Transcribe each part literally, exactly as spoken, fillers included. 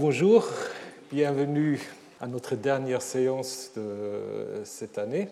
bonjour, bienvenue à notre dernière séance de cette année.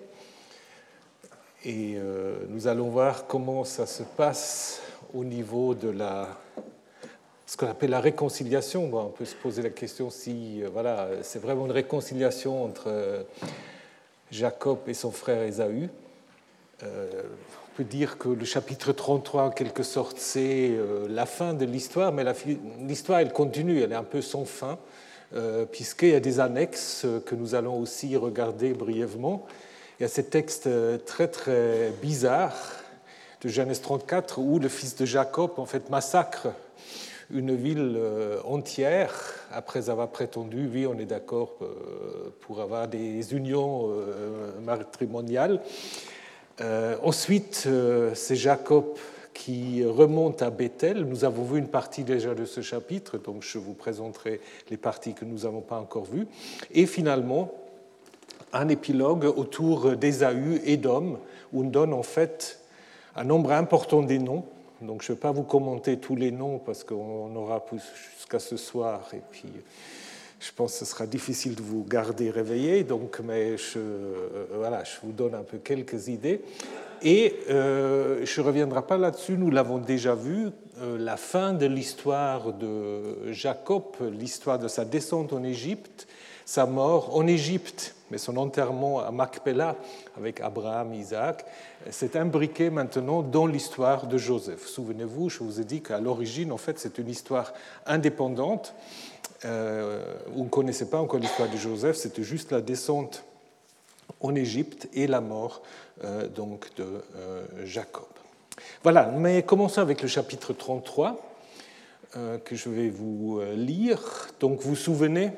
Et euh, nous allons voir comment ça se passe au niveau de la, ce qu'on appelle la réconciliation. Bon, on peut se poser la question si euh, voilà, c'est vraiment une réconciliation entre euh, Jacob et son frère Ésaü. Euh, on peut dire que le chapitre trente-trois, en quelque sorte, c'est euh, la fin de l'histoire, mais la, l'histoire, elle continue, elle est un peu sans fin, euh, puisqu'il y a des annexes que nous allons aussi regarder brièvement. Il y a ces textes très, très bizarres de Genèse trente-quatre, où le fils de Jacob, en fait, massacre une ville entière, après avoir prétendu, oui, on est d'accord pour avoir des unions matrimoniales. Euh, ensuite, euh, c'est Jacob qui remonte à Bethel. Nous avons vu une partie déjà de ce chapitre, donc je vous présenterai les parties que nous n'avons pas encore vues. Et finalement, un épilogue autour d'Ésaü et d'Édom, où on donne en fait un nombre important des noms. Donc je ne vais pas vous commenter tous les noms parce qu'on aura jusqu'à ce soir, et puis je pense que ce sera difficile de vous garder réveillé, donc, mais je, euh, voilà, je vous donne un peu quelques idées. Et euh, je ne reviendrai pas là-dessus, nous l'avons déjà vu, euh, la fin de l'histoire de Jacob, l'histoire de sa descente en Égypte, sa mort en Égypte, mais son enterrement à Macpéla avec Abraham, Isaac, s'est imbriqué maintenant dans l'histoire de Joseph. Souvenez-vous, je vous ai dit qu'à l'origine, en fait, c'est une histoire indépendante. Euh, on ne connaissait pas encore l'histoire de Joseph, c'était juste la descente en Égypte et la mort euh, donc de euh, Jacob. Voilà, mais commençons avec le chapitre trente-trois euh, que je vais vous lire. Donc vous vous souvenez,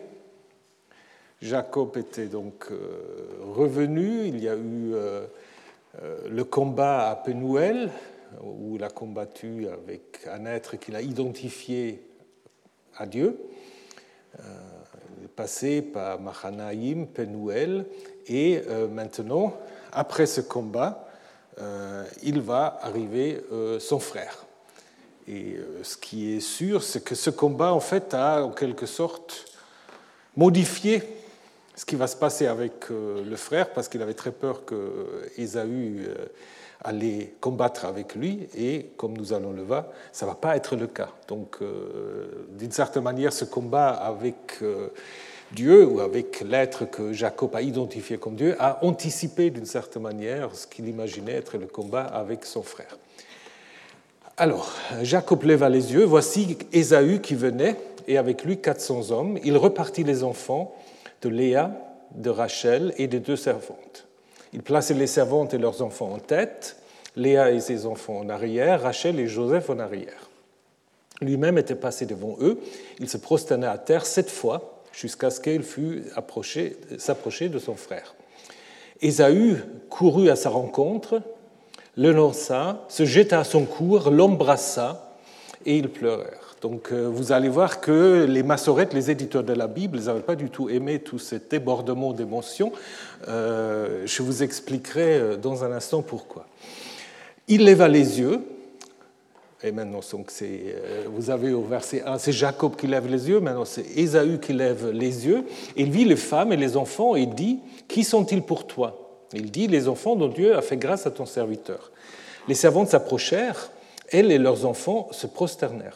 Jacob était donc euh, revenu, il y a eu euh, euh, le combat à Pénuel, où il a combattu avec un être qu'il a identifié à Dieu. Euh, passé par Mahanaïm, Pénuel, et euh, maintenant, après ce combat, euh, il va arriver euh, son frère. Et euh, ce qui est sûr, c'est que ce combat, en fait, a en quelque sorte modifié ce qui va se passer avec euh, le frère, parce qu'il avait très peur que Ésaü euh, allait combattre avec lui, et comme nous allons le voir, ça ne va pas être le cas. Donc, euh, d'une certaine manière, ce combat avec euh, Dieu, ou avec l'être que Jacob a identifié comme Dieu, a anticipé d'une certaine manière ce qu'il imaginait être le combat avec son frère. Alors, Jacob leva les yeux, voici Ésaü qui venait, et avec lui quatre cents hommes. Il repartit les enfants de Léa, de Rachel et des deux servantes. Il plaçait les servantes et leurs enfants en tête, Léa et ses enfants en arrière, Rachel et Joseph en arrière. Lui-même était passé devant eux. Il se prosterna à terre sept fois jusqu'à ce qu'il fût approché, s'approcher de son frère. Ésaü courut à sa rencontre, le lança, se jeta à son cou, l'embrassa et ils pleurèrent. Donc vous allez voir que les massorettes, les éditeurs de la Bible, ils n'avaient pas du tout aimé tout ce débordement d'émotions. Euh, je vous expliquerai dans un instant pourquoi. Il leva les yeux, et maintenant donc c'est, vous avez au verset un, c'est Jacob qui lève les yeux, maintenant c'est Ésaü qui lève les yeux. Il vit les femmes et les enfants et dit, « Qui sont-ils pour toi ?» Il dit, « Les enfants dont Dieu a fait grâce à ton serviteur. » Les servantes s'approchèrent, elles et leurs enfants se prosternèrent.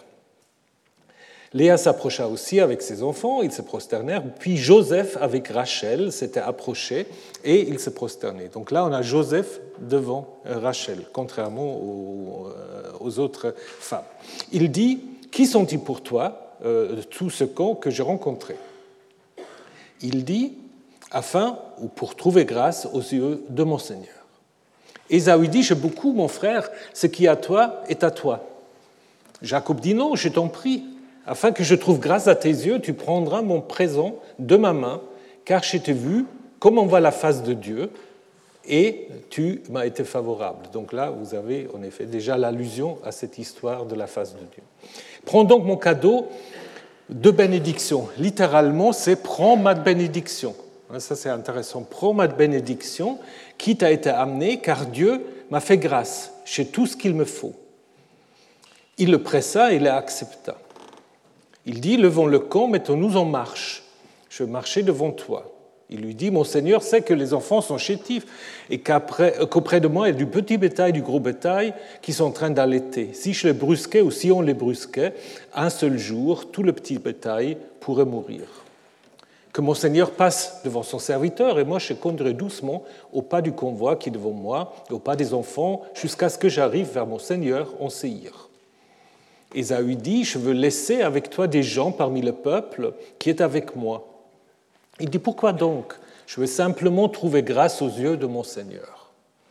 Léa s'approcha aussi avec ses enfants, ils se prosternèrent, puis Joseph avec Rachel s'était approché et ils se prosternaient. Donc là, on a Joseph devant Rachel, contrairement aux, aux autres femmes. Il dit, « Qui sont-ils pour toi, euh, tout ce camp que j'ai rencontré ?» Il dit, « Afin ou pour trouver grâce aux yeux de mon Seigneur. » Ésaü dit, « J'ai beaucoup, mon frère, ce qui est à toi est à toi. » Jacob dit, « Non, je t'en prie. Afin que je trouve grâce à tes yeux, tu prendras mon présent de ma main, car je t'ai vu comme on voit la face de Dieu, et tu m'as été favorable. » Donc là, vous avez en effet déjà l'allusion à cette histoire de la face de Dieu. « Prends donc mon cadeau de bénédiction. » Littéralement, c'est « prends ma bénédiction ». Ça, c'est intéressant. « Prends ma bénédiction qui t'a été amenée, car Dieu m'a fait grâce. J'ai tout ce qu'il me faut. » Il le pressa et l'accepta. Il dit, levons le camp, mettons-nous en marche. Je vais marcher devant toi. Il lui dit, mon Seigneur sait que les enfants sont chétifs et qu'auprès de moi, il y a du petit bétail, du gros bétail qui sont en train d'allaiter. Si je les brusquais ou si on les brusquait, un seul jour, tout le petit bétail pourrait mourir. Que mon Seigneur passe devant son serviteur et moi je conduirai doucement au pas du convoi qui est devant moi, au pas des enfants, jusqu'à ce que j'arrive vers mon Seigneur en Séhir. Ésaü dit, je veux laisser avec toi des gens parmi le peuple qui est avec moi. Il dit, pourquoi donc? Je veux simplement trouver grâce aux yeux de mon Seigneur.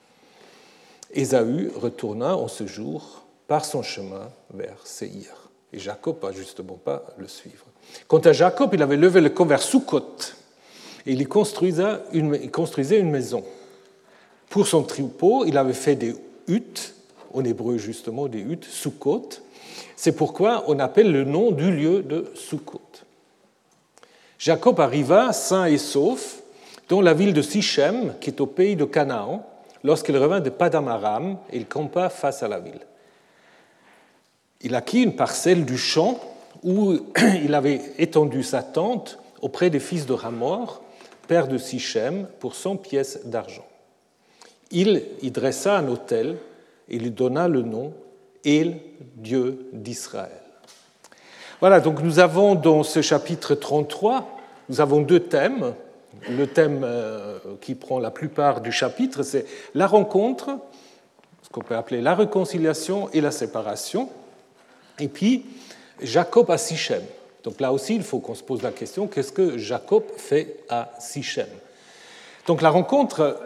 Ésaü retourna en ce jour par son chemin vers Séhir. Et Jacob n'a justement pas le suivre. Quant à Jacob, il avait levé le camp vers Sukkot et il y construisait une, il construisait une maison. Pour son troupeau, il avait fait des huttes, en hébreu justement des huttes, Sukkot. C'est pourquoi on appelle le nom du lieu de Sukkot. Jacob arriva sain et sauf dans la ville de Sichem, qui est au pays de Canaan, lorsqu'il revint de Paddan Aram et il campa face à la ville. Il acquit une parcelle du champ où il avait étendu sa tente auprès des fils de Hamor, père de Sichem, pour cent pièces d'argent. Il y dressa un autel et lui donna le nom El, Dieu d'Israël. Voilà, donc nous avons dans ce chapitre trente-trois, nous avons deux thèmes. Le thème euh, qui prend la plupart du chapitre, c'est la rencontre, ce qu'on peut appeler la réconciliation et la séparation, et puis Jacob à Sichem. Donc là aussi, il faut qu'on se pose la question, qu'est-ce que Jacob fait à Sichem? Donc la rencontre,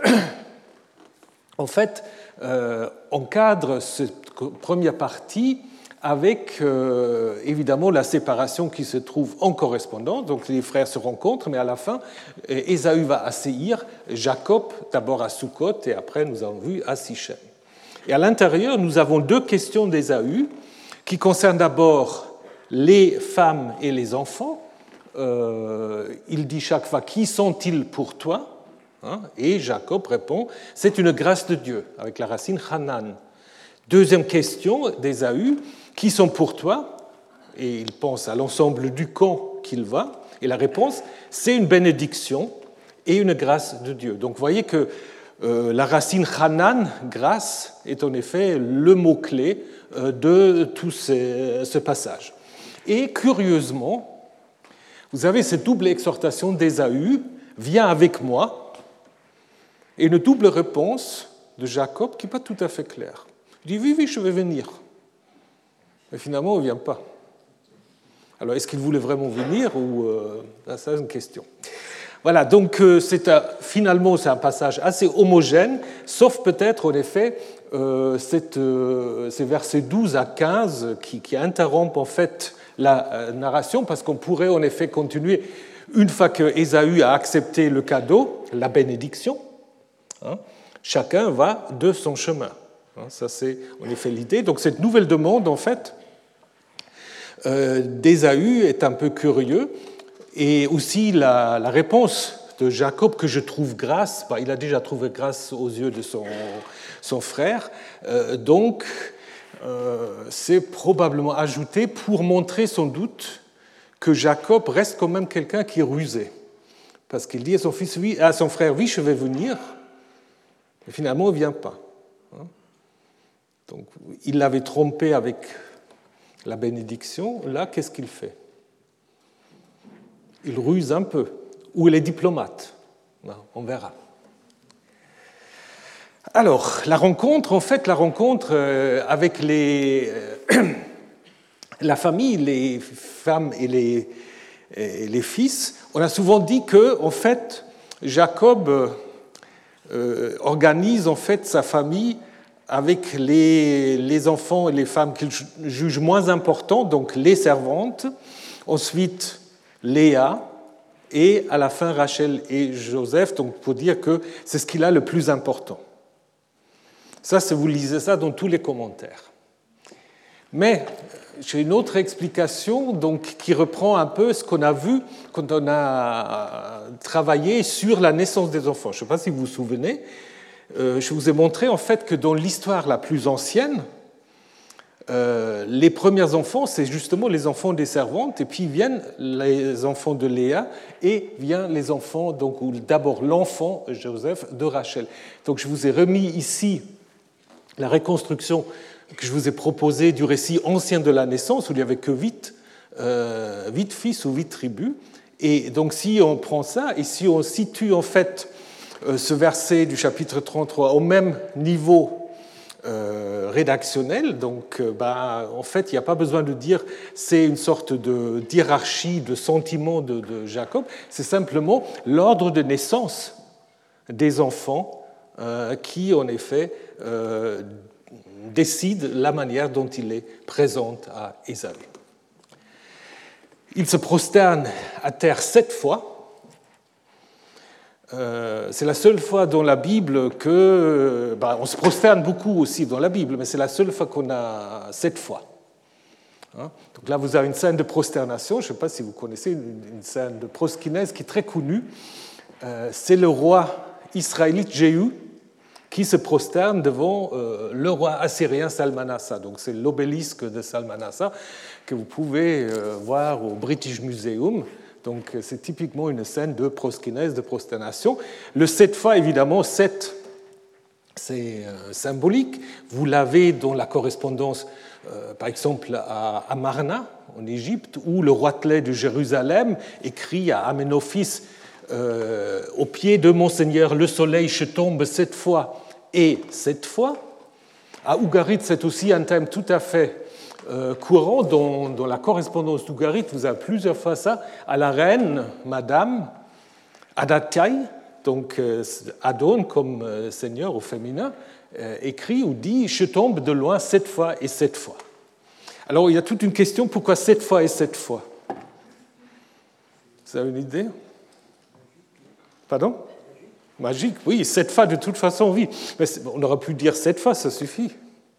en fait, euh, encadre cette première partie avec euh, évidemment la séparation qui se trouve en correspondance. Donc les frères se rencontrent, mais à la fin, Ésaü va à Séhir, Jacob d'abord à Sukkot et après nous avons vu à Sichem. Et à l'intérieur, nous avons deux questions d'Ésaü qui concernent d'abord les femmes et les enfants. Euh, il dit chaque fois, qui sont-ils pour toi? Hein? Et Jacob répond, c'est une grâce de Dieu, avec la racine Hanan. Deuxième question d'Ésaü, qui sont pour toi? Et il pense à l'ensemble du camp qu'il va. Et la réponse, c'est une bénédiction et une grâce de Dieu. Donc vous voyez que euh, la racine Hanan, grâce, est en effet le mot-clé euh, de tout ces, ce passage. Et curieusement, vous avez cette double exhortation d'Ésaü, viens avec moi, et une double réponse de Jacob qui n'est pas tout à fait claire. Il dit, oui, oui, je vais venir. Mais finalement, il ne vient pas. Alors, est-ce qu'il voulait vraiment venir ou euh, ça, c'est une question. Voilà, donc euh, c'est un, finalement, c'est un passage assez homogène, sauf peut-être, en effet, euh, cette, euh, ces versets douze à quinze qui, qui interrompent en fait la euh, narration, parce qu'on pourrait en effet continuer une fois que Ésaü a accepté le cadeau, la bénédiction. Hein, chacun va de son chemin. Ça, c'est en effet l'idée. Donc, cette nouvelle demande, en fait, euh, d'Ésaü est un peu curieux. Et aussi, la, la réponse de Jacob, que je trouve grâce, bah, il a déjà trouvé grâce aux yeux de son, son frère. Euh, donc, euh, c'est probablement ajouté pour montrer sans doute que Jacob reste quand même quelqu'un qui est rusé. Parce qu'il dit à son, fils, oui, à son frère, oui, je vais venir. Mais finalement, il ne vient pas. Donc, il l'avait trompé avec la bénédiction. Là, qu'est-ce qu'il fait? Il ruse un peu. Ou il est diplomate. On verra. Alors, la rencontre, en fait, la rencontre avec les, la famille, les femmes et les, et les fils, on a souvent dit que, en fait, Jacob euh, organise en fait sa famille avec les, les enfants et les femmes qu'il juge moins importants, donc les servantes, ensuite Léa, et à la fin Rachel et Joseph, donc pour dire que c'est ce qu'il a le plus important. Ça, c'est, vous lisez ça dans tous les commentaires. Mais j'ai une autre explication donc, qui reprend un peu ce qu'on a vu quand on a travaillé sur la naissance des enfants. Je ne sais pas si vous vous souvenez, Euh, je vous ai montré en fait que dans l'histoire la plus ancienne, euh, les premiers enfants, c'est justement les enfants des servantes, et puis viennent les enfants de Léa, et viennent les enfants, donc ou d'abord l'enfant Joseph de Rachel. Donc je vous ai remis ici la reconstruction que je vous ai proposée du récit ancien de la naissance, où il n'y avait que huit, euh, huit fils ou huit tribus. Et donc si on prend ça, et si on situe en fait euh, ce verset du chapitre trente-trois au même niveau Euh, rédactionnel, donc euh, bah, en fait il n'y a pas besoin de dire c'est une sorte de hiérarchie de sentiments de, de Jacob, c'est simplement l'ordre de naissance des enfants euh, qui en effet euh, décide la manière dont il les présente à Ésaü. Il se prosterne à terre sept fois. Euh, c'est la seule fois dans la Bible que... Ben, on se prosterne beaucoup aussi dans la Bible, mais c'est la seule fois qu'on a sept fois. Hein? Donc là, vous avez une scène de prosternation, je ne sais pas si vous connaissez, une, une scène de proskinèse qui est très connue. Euh, c'est le roi israélite Jéhu qui se prosterne devant euh, le roi assyrien Salmanassar. Donc c'est l'obélisque de Salmanassar que vous pouvez euh, voir au British Museum. Donc c'est typiquement une scène de proskinèse, de prosternation. Le sept fois, évidemment, sept, c'est symbolique. Vous l'avez dans la correspondance, euh, par exemple, à Amarna, en Égypte, où le roitelet de Jérusalem écrit à Amenophis euh, « Au pied de mon Seigneur, le soleil se tombe sept fois et sept fois ». À Ougarit, c'est aussi un thème tout à fait Euh, courant dans, dans la correspondance d'Ougarit, vous avez plusieurs fois ça, à la reine, madame, Adatai, donc euh, Adon comme euh, seigneur au féminin, euh, écrit ou dit « Je tombe de loin sept fois et sept fois ». Alors il y a toute une question, pourquoi sept fois et sept fois? Vous avez une idée? Pardon? Magique, oui, sept fois de toute façon, oui. Mais on aurait pu dire sept fois, ça suffit.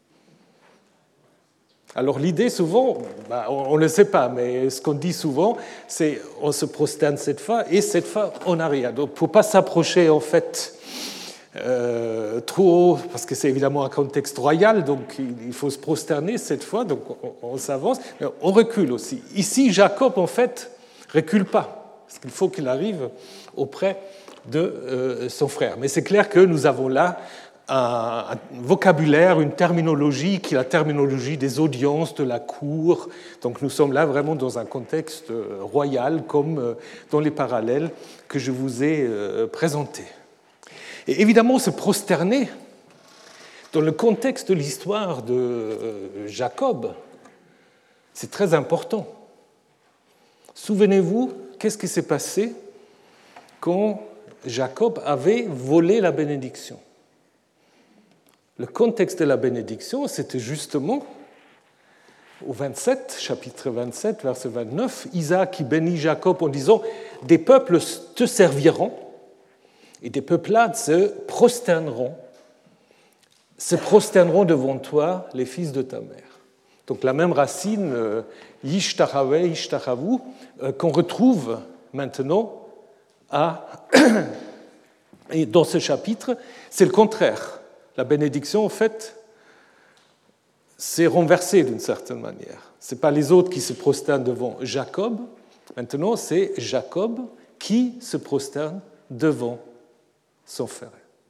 Alors l'idée souvent, ben, on ne le sait pas, mais ce qu'on dit souvent, c'est on se prosterne sept fois et sept fois en arrière. Donc pour ne pas s'approcher en fait euh, trop haut, parce que c'est évidemment un contexte royal, donc il faut se prosterner sept fois, donc on, on s'avance, mais on recule aussi. Ici, Jacob en fait recule pas, parce qu'il faut qu'il arrive auprès de euh, son frère. Mais c'est clair que nous avons là un vocabulaire, une terminologie qui est la terminologie des audiences de la cour. Donc nous sommes là vraiment dans un contexte royal, comme dans les parallèles que je vous ai présentés. Et évidemment, se prosterner, dans le contexte de l'histoire de Jacob, c'est très important. Souvenez-vous, qu'est-ce qui s'est passé quand Jacob avait volé la bénédiction? Le contexte de la bénédiction, c'était justement au vingt-sept, chapitre vingt-sept, verset vingt-neuf, Isaac qui bénit Jacob en disant « Des peuples te serviront et des peuplades se prosterneront, se prosterneront devant toi, les fils de ta mère. » Donc la même racine, euh, yishtachavé, yishtachavu, euh, qu'on retrouve maintenant à... et dans ce chapitre, c'est le contraire. La bénédiction, en fait, c'est renversé d'une certaine manière. Ce n'est pas les autres qui se prosternent devant Jacob. Maintenant, c'est Jacob qui se prosterne devant son frère.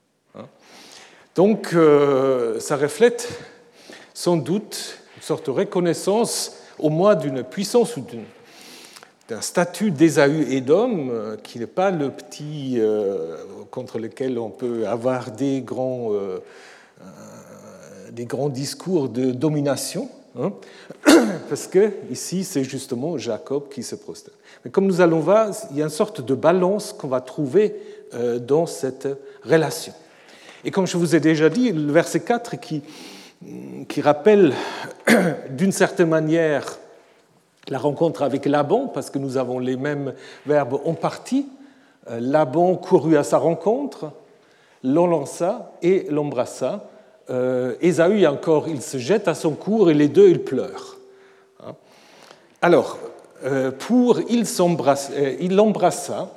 Donc, euh, ça reflète sans doute une sorte de reconnaissance, au moins d'une puissance ou d'une d'un statut d'Ésaü-Édom qui n'est pas le petit euh, contre lequel on peut avoir des grands, euh, euh, des grands discours de domination, hein, parce que ici c'est justement Jacob qui se prosterne. Mais comme nous allons voir, il y a une sorte de balance qu'on va trouver euh, dans cette relation. Et comme je vous ai déjà dit, le verset quatre qui, qui rappelle d'une certaine manière la rencontre avec Laban, parce que nous avons les mêmes verbes en partie. Laban courut à sa rencontre, l'enlaça et l'embrassa. Euh, Ésaü, encore, il se jette à son cours et les deux, ils pleurent. Alors, euh, pour il, euh, il l'embrassa,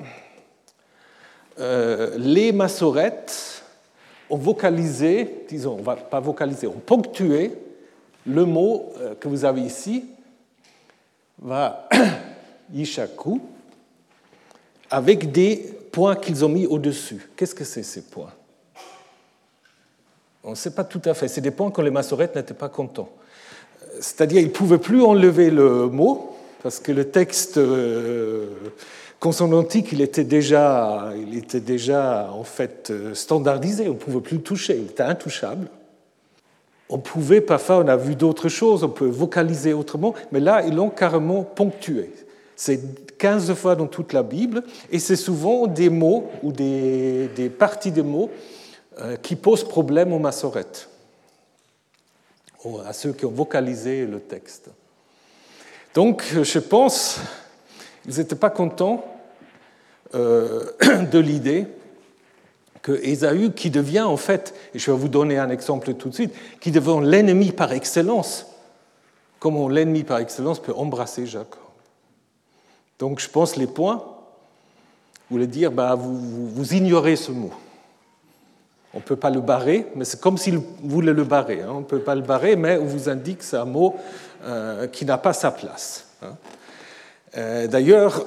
euh, les massorettes ont vocalisé, disons, on va pas vocaliser, ont ponctué le mot que vous avez ici va Yishaku avec des points qu'ils ont mis au-dessus. Qu'est-ce que c'est ces points? On ne sait pas tout à fait. C'est des points quand les massorettes n'étaient pas contents. C'est-à-dire qu'ils ne pouvaient plus enlever le mot parce que le texte euh, consonantique, il était déjà, il était déjà en fait standardisé. On ne pouvait plus le toucher. Il était intouchable. On pouvait, parfois, on a vu d'autres choses, on peut vocaliser autrement, mais là, ils l'ont carrément ponctué. C'est quinze fois dans toute la Bible, et c'est souvent des mots ou des, des parties de mots euh, qui posent problème aux massorettes, à ceux qui ont vocalisé le texte. Donc, je pense qu'ils n'étaient pas contents euh, de l'idée que Ésaü, qui devient en fait, et je vais vous donner un exemple tout de suite, qui devient l'ennemi par excellence, comment l'ennemi par excellence peut embrasser Jacob. Donc je pense les points voulaient dire, bah, vous, vous, vous ignorez ce mot. On ne peut pas le barrer, mais c'est comme s'il voulait le barrer. Hein. On ne peut pas le barrer, mais on vous indique que c'est un mot euh, qui n'a pas sa place. Hein. Euh, d'ailleurs,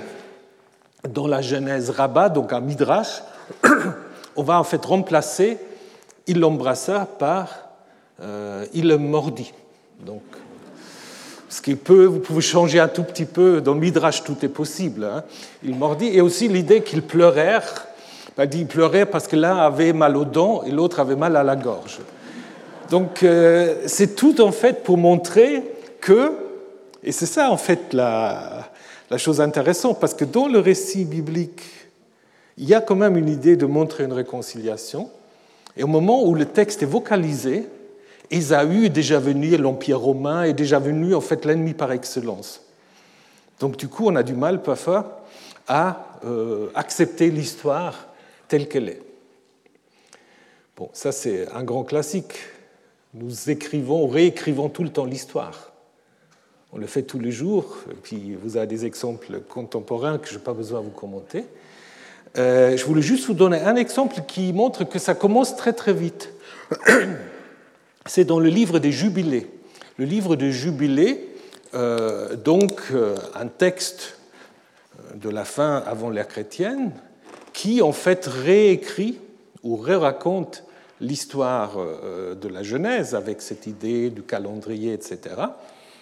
dans la Genèse Rabbah, donc un Midrash, on va en fait remplacer « il l'embrassa » par euh, « il le mordit ». Donc, ce qui peut, vous pouvez changer un tout petit peu, dans le Midrash tout est possible. Hein. Il mordit, et aussi l'idée qu'ils pleurèrent. Ben, ils pleuraient parce que l'un avait mal aux dents et l'autre avait mal à la gorge. Donc, euh, c'est tout en fait pour montrer que, et c'est ça en fait la, la chose intéressante, parce que dans le récit biblique, il y a quand même une idée de montrer une réconciliation. Et au moment où le texte est vocalisé, Ésaü est déjà venu, l'Empire romain est déjà venu, en fait, l'ennemi par excellence. Donc, du coup, on a du mal, parfois, à euh, accepter l'histoire telle qu'elle est. Bon, ça, c'est un grand classique. Nous écrivons, réécrivons tout le temps l'histoire. On le fait tous les jours, et puis vous avez des exemples contemporains que je n'ai pas besoin de vous commenter. Euh, je voulais juste vous donner un exemple qui montre que ça commence très très vite. C'est dans le livre des Jubilés. Le livre des Jubilés, euh, donc euh, un texte de la fin avant l'ère chrétienne, qui en fait réécrit ou ré-raconte l'histoire euh, de la Genèse avec cette idée du calendrier, et cetera.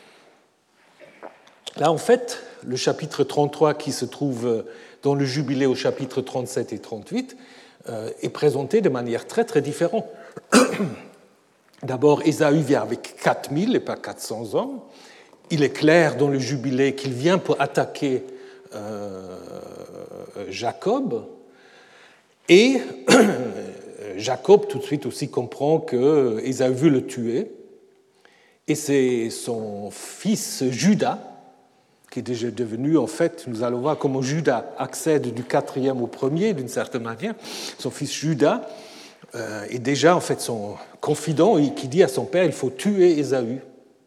Là, en fait, le chapitre trente-trois qui se trouve dans le Jubilé au chapitre trente-sept et trente-huit euh, est présenté de manière très très différente. D'abord, Ésaü vient avec quatre mille et pas quatre cents hommes. Il est clair dans le Jubilé qu'il vient pour attaquer euh, Jacob. Et Jacob tout de suite aussi comprend que Ésaü veut le tuer. Et c'est son fils Juda, qui est déjà devenu, en fait, nous allons voir comment Juda accède du quatrième au premier, d'une certaine manière. Son fils Juda euh, est déjà, en fait, son confident et qui dit à son père, il faut tuer Ésaü.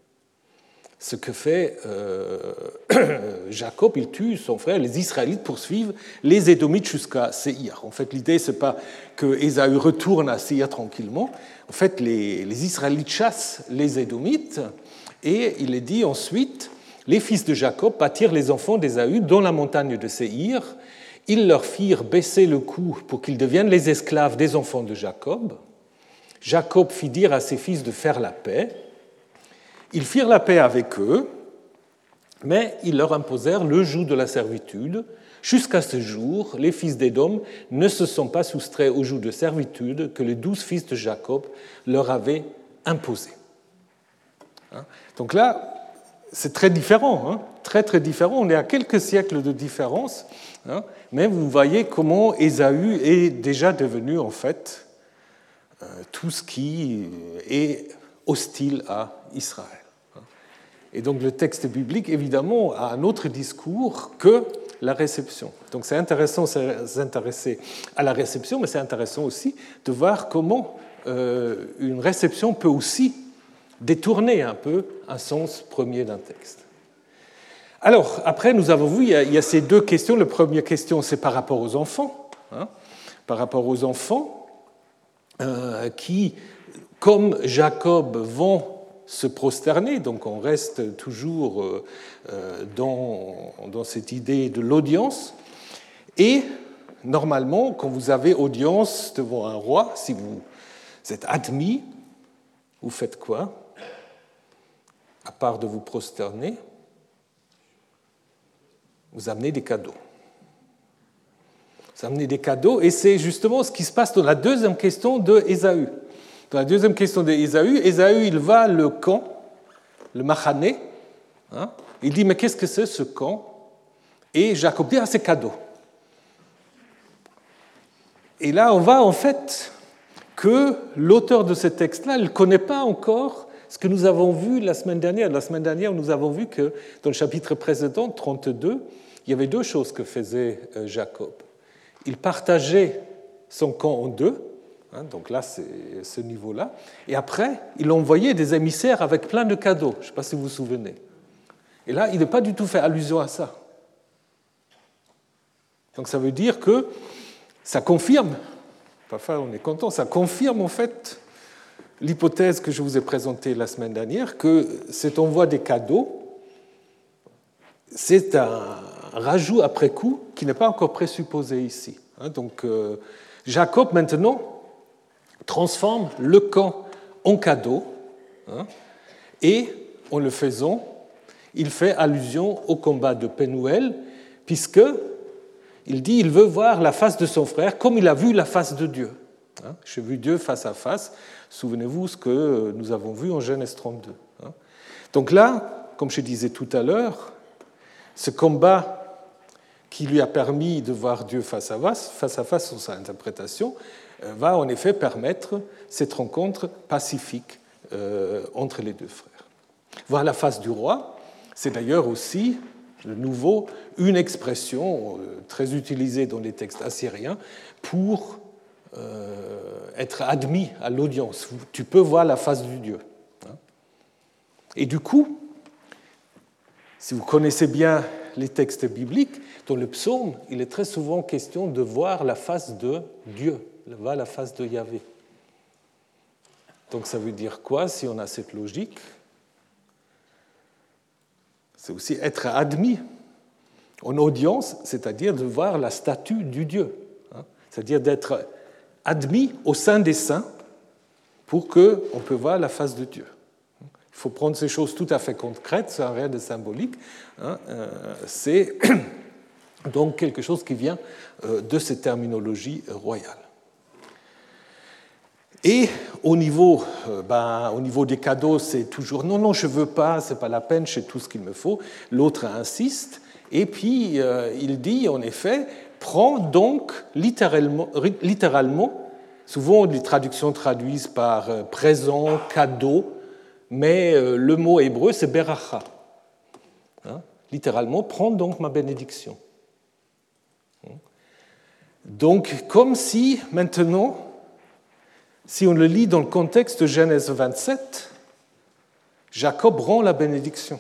Ce que fait euh, Jacob, il tue son frère, les Israélites poursuivent les Édomites jusqu'à Séhir. En fait, l'idée, ce n'est pas que Ésaü retourne à Séhir tranquillement. En fait, les, les Israélites chassent les Édomites et il est dit ensuite, les fils de Jacob battirent les enfants d'Ésaü dans la montagne de Séhir. Ils leur firent baisser le cou pour qu'ils deviennent les esclaves des enfants de Jacob. Jacob fit dire à ses fils de faire la paix. Ils firent la paix avec eux, mais ils leur imposèrent le joug de la servitude. Jusqu'à ce jour, les fils d'Édom ne se sont pas soustraits au joug de servitude que les douze fils de Jacob leur avaient imposé. Donc là, c'est très différent, hein, très très différent. On est à quelques siècles de différence, hein, mais vous voyez comment Ésaü est déjà devenu en fait euh, tout ce qui est hostile à Israël. Et donc le texte biblique, évidemment, a un autre discours que la réception. Donc c'est intéressant de s'intéresser à la réception, mais c'est intéressant aussi de voir comment euh, une réception peut aussi détourner un peu un sens premier d'un texte. Alors, après, nous avons vu, il y a, il y a ces deux questions. La première question, c'est par rapport aux enfants. Hein, par rapport aux enfants euh, qui, comme Jacob, vont se prosterner, donc on reste toujours dans, dans cette idée de l'audience. Et normalement, quand vous avez audience devant un roi, si vous êtes admis, vous faites quoi? À part de vous prosterner, vous amenez des cadeaux. Vous amenez des cadeaux, et c'est justement ce qui se passe dans la deuxième question de Ésaü. Dans la deuxième question d'Ésaü, Ésaü, il va le camp, le Machané, hein, il dit, mais qu'est-ce que c'est ce camp? Et Jacob dit, ah, c'est cadeau. Et là, on voit en fait que l'auteur de ce texte-là, il ne connaît pas encore ce que nous avons vu la semaine dernière. La semaine dernière, nous avons vu que dans le chapitre précédent, trente-deux, il y avait deux choses que faisait Jacob. Il partageait son camp en deux, hein, donc là, c'est ce niveau-là, et après, il envoyait des émissaires avec plein de cadeaux. Je ne sais pas si vous vous souvenez. Et là, il n'a pas du tout fait allusion à ça. Donc ça veut dire que ça confirme, parfois on est content, ça confirme en fait l'hypothèse que je vous ai présentée la semaine dernière, que cet envoi des cadeaux, c'est un rajout après coup qui n'est pas encore présupposé ici. Donc Jacob maintenant transforme le camp en cadeau, et en le faisant, il fait allusion au combat de Pénuel, puisque il dit qu'il veut voir la face de son frère comme il a vu la face de Dieu. J'ai vu Dieu face à face. Souvenez-vous ce que nous avons vu en Genèse trente-deux. Donc là, comme je disais tout à l'heure, ce combat qui lui a permis de voir Dieu face à face, face à face sur sa interprétation, va en effet permettre cette rencontre pacifique entre les deux frères. Voir la face du roi, c'est d'ailleurs aussi de nouveau une expression très utilisée dans les textes assyriens pour euh, être admis à l'audience. Tu peux voir la face du Dieu. Et du coup, si vous connaissez bien les textes bibliques, dans le psaume, il est très souvent question de voir la face de Dieu, voir la face de Yahvé. Donc ça veut dire quoi si on a cette logique? C'est aussi être admis en audience, c'est-à-dire de voir la statue du Dieu, hein, c'est-à-dire d'être admis au sein des saints pour qu'on puisse voir la face de Dieu. Il faut prendre ces choses tout à fait concrètes, ça n'a rien de symbolique. Hein, euh, c'est donc quelque chose qui vient euh, de cette terminologie royale. Et au niveau, euh, ben, au niveau des cadeaux, c'est toujours « non, non, je ne veux pas, ce n'est pas la peine, j'ai tout ce qu'il me faut ». L'autre insiste, et puis euh, il dit en effet « prends donc littéralement, littéralement », souvent les traductions traduisent par euh, « présent »,« cadeau », mais euh, le mot hébreu c'est « beracha hein ». Littéralement « prends donc ma bénédiction ». Donc comme si maintenant... Si on le lit dans le contexte de Genèse vingt-sept, Jacob rend la bénédiction.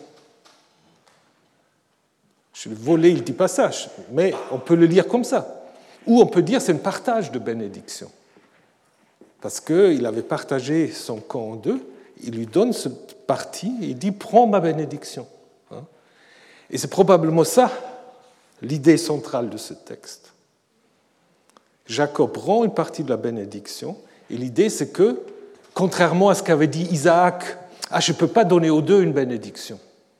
Je vais voler, il ne dit pas ça, mais on peut le lire comme ça. Ou on peut dire que c'est un partage de bénédiction. Parce qu'il avait partagé son camp en deux, il lui donne cette partie et il dit « prends ma bénédiction ». Et c'est probablement ça l'idée centrale de ce texte. Jacob rend une partie de la bénédiction. Et l'idée, c'est que, contrairement à ce qu'avait dit Isaac, « Ah, je ne peux pas donner aux deux une bénédiction ».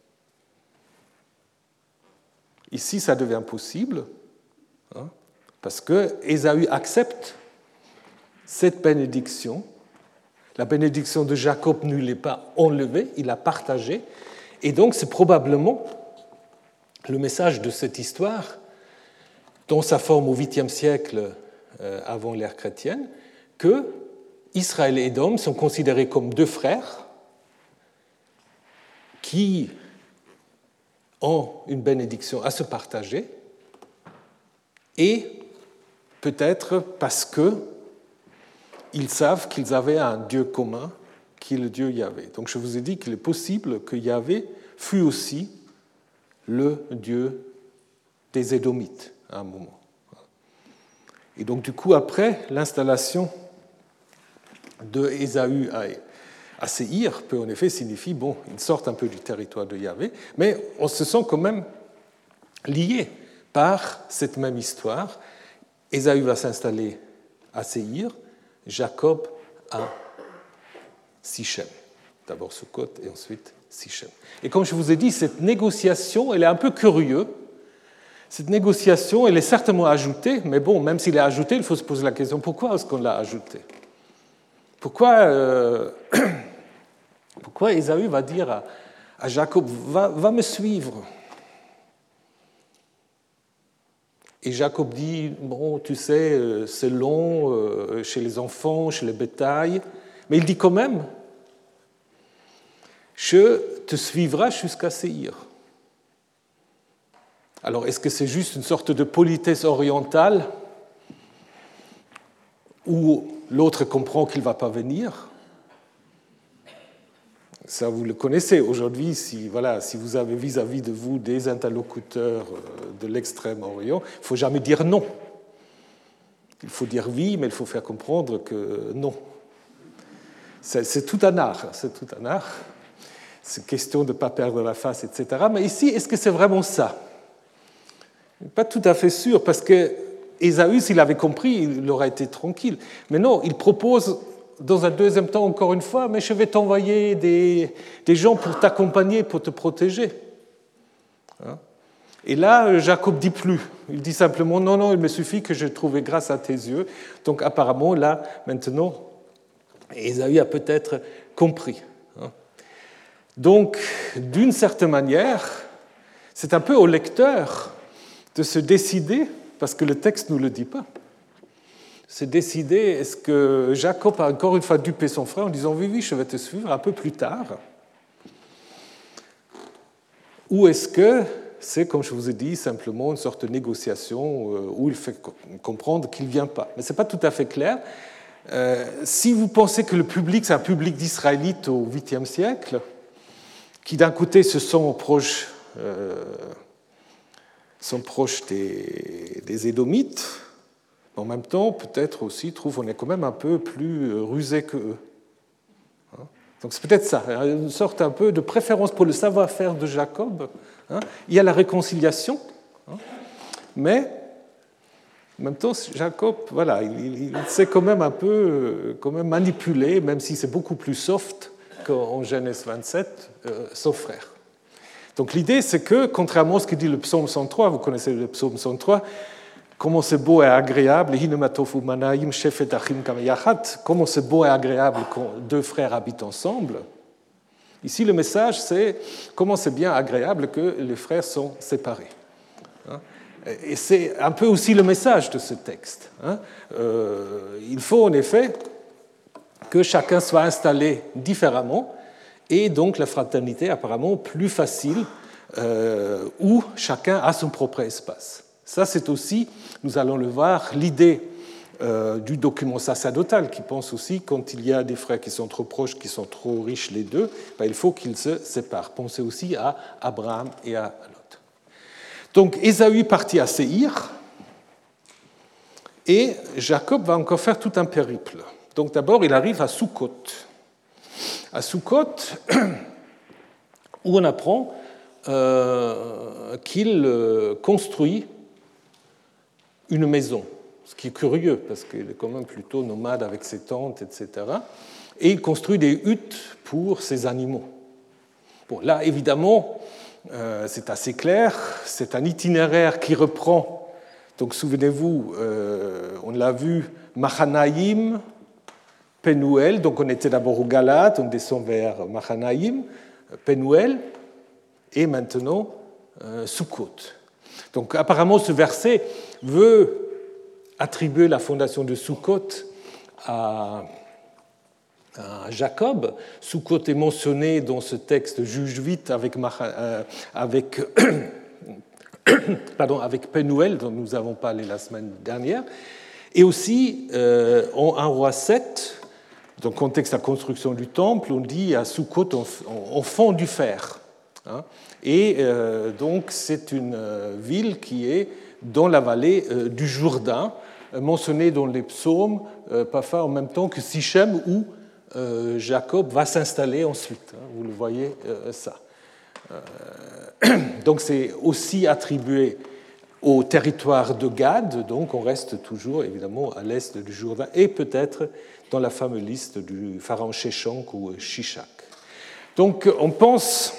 Ici, ça devient possible, hein, parce que Ésaü accepte cette bénédiction. La bénédiction de Jacob ne l'est pas enlevée, il l'a partagée. Et donc, c'est probablement le message de cette histoire, dans sa forme au huitième siècle avant l'ère chrétienne, que Israël et Édom sont considérés comme deux frères qui ont une bénédiction à se partager, et peut-être parce qu'ils savent qu'ils avaient un Dieu commun, qui est le Dieu Yahvé. Donc je vous ai dit qu'il est possible que Yahvé fût aussi le Dieu des Édomites à un moment. Et donc du coup, après l'installation de Ésaü à Séhir peut en effet signifier, bon, ils sortent un peu du territoire de Yahvé, mais on se sent quand même lié par cette même histoire. Ésaü va s'installer à Séhir, Jacob à Sichem. D'abord Sukkot et ensuite Sichem. Et comme je vous ai dit, cette négociation, elle est un peu curieuse. Cette négociation, elle est certainement ajoutée, mais bon, même s'il est ajouté, il faut se poser la question, pourquoi est-ce qu'on l'a ajouté? Pourquoi, euh, pourquoi Ésaü va dire à, à Jacob, va, va me suivre? Et Jacob dit, bon, tu sais, c'est long euh, chez les enfants, chez les bétails, mais il dit quand même, je te suivrai jusqu'à Séhir. Alors, est-ce que c'est juste une sorte de politesse orientale où l'autre comprend qu'il ne va pas venir? Ça, vous le connaissez. Aujourd'hui, si, voilà, si vous avez vis-à-vis de vous des interlocuteurs de l'Extrême-Orient, il ne faut jamais dire non. Il faut dire oui, mais il faut faire comprendre que non. C'est, c'est tout un art. C'est tout un art. C'est question de ne pas perdre la face, et cetera. Mais ici, est-ce que c'est vraiment ça? Pas tout à fait sûr, parce que Ésaü, s'il avait compris, il aurait été tranquille. Mais non, il propose, dans un deuxième temps, encore une fois, mais je vais t'envoyer des, des gens pour t'accompagner, pour te protéger. Et là, Jacob dit plus. Il dit simplement, non, non, il me suffit que je trouve grâce à tes yeux. Donc apparemment, là, maintenant, Ésaü a peut-être compris. Donc, d'une certaine manière, c'est un peu au lecteur de se décider, parce que le texte ne nous le dit pas, se décider, est-ce que Jacob a encore une fois dupé son frère en disant « Oui, oui, je vais te suivre un peu plus tard » ou est-ce que c'est, comme je vous ai dit, simplement une sorte de négociation où il fait comprendre qu'il ne vient pas. Mais ce n'est pas tout à fait clair. Euh, si vous pensez que le public, c'est un public d'Israélites au huitième siècle, qui d'un côté se sont proches... Euh, sont proches des, des Édomites, en même temps, peut-être aussi, trouvent qu'on est quand même un peu plus rusé qu'eux. Donc c'est peut-être ça, une sorte un peu de préférence pour le savoir-faire de Jacob. Il y a la réconciliation, mais en même temps, Jacob, voilà, il, il sait quand même un peu quand même manipuler, même si c'est beaucoup plus soft qu'en Genèse vingt-sept, euh, son frère. Donc l'idée, c'est que, contrairement à ce que dit le psaume cent trois, vous connaissez le psaume cent trois, comment c'est beau et agréable, comment c'est beau et agréable quand deux frères habitent ensemble. Ici, le message, c'est comment c'est bien agréable que les frères sont séparés. Et c'est un peu aussi le message de ce texte. Il faut en effet que chacun soit installé différemment, et donc la fraternité apparemment plus facile, euh, où chacun a son propre espace. Ça, c'est aussi, nous allons le voir, l'idée euh, du document sacerdotal, qui pense aussi, quand il y a des frères qui sont trop proches, qui sont trop riches les deux, ben, il faut qu'ils se séparent. Pensez aussi à Abraham et à Lot. Donc, Ésaü partit à Séhir, et Jacob va encore faire tout un périple. Donc, d'abord, il arrive à Sukkot. À Sukkot, où on apprend euh, qu'il construit une maison, ce qui est curieux, parce qu'il est quand même plutôt nomade avec ses tentes, et cetera. Et il construit des huttes pour ses animaux. Bon, là, évidemment, euh, c'est assez clair, c'est un itinéraire qui reprend, donc souvenez-vous, euh, on l'a vu, Machanaïm, Penuel, donc on était d'abord au Galate, on descend vers Machanaïm, Penuel, et maintenant euh, Sukkot. Donc apparemment ce verset veut attribuer la fondation de Sukkot à, à Jacob. Sukkot est mentionné dans ce texte Juge huit avec, euh, avec, pardon, avec Penuel, dont nous avons parlé la semaine dernière, et aussi euh, en un roi sept. Dans le contexte de la construction du temple, on dit à Sukkot, on fond du fer. Et donc, c'est une ville qui est dans la vallée du Jourdain, mentionnée dans les psaumes, parfois en même temps que Sichem ou euh, Jacob va s'installer ensuite. Hein, vous le voyez, euh, ça. Euh, donc c'est aussi attribué au territoire de Gad, donc on reste toujours évidemment à l'est du Jourdain, et peut-être dans la fameuse liste du pharaon Sheshonq ou Shishak. Donc on pense,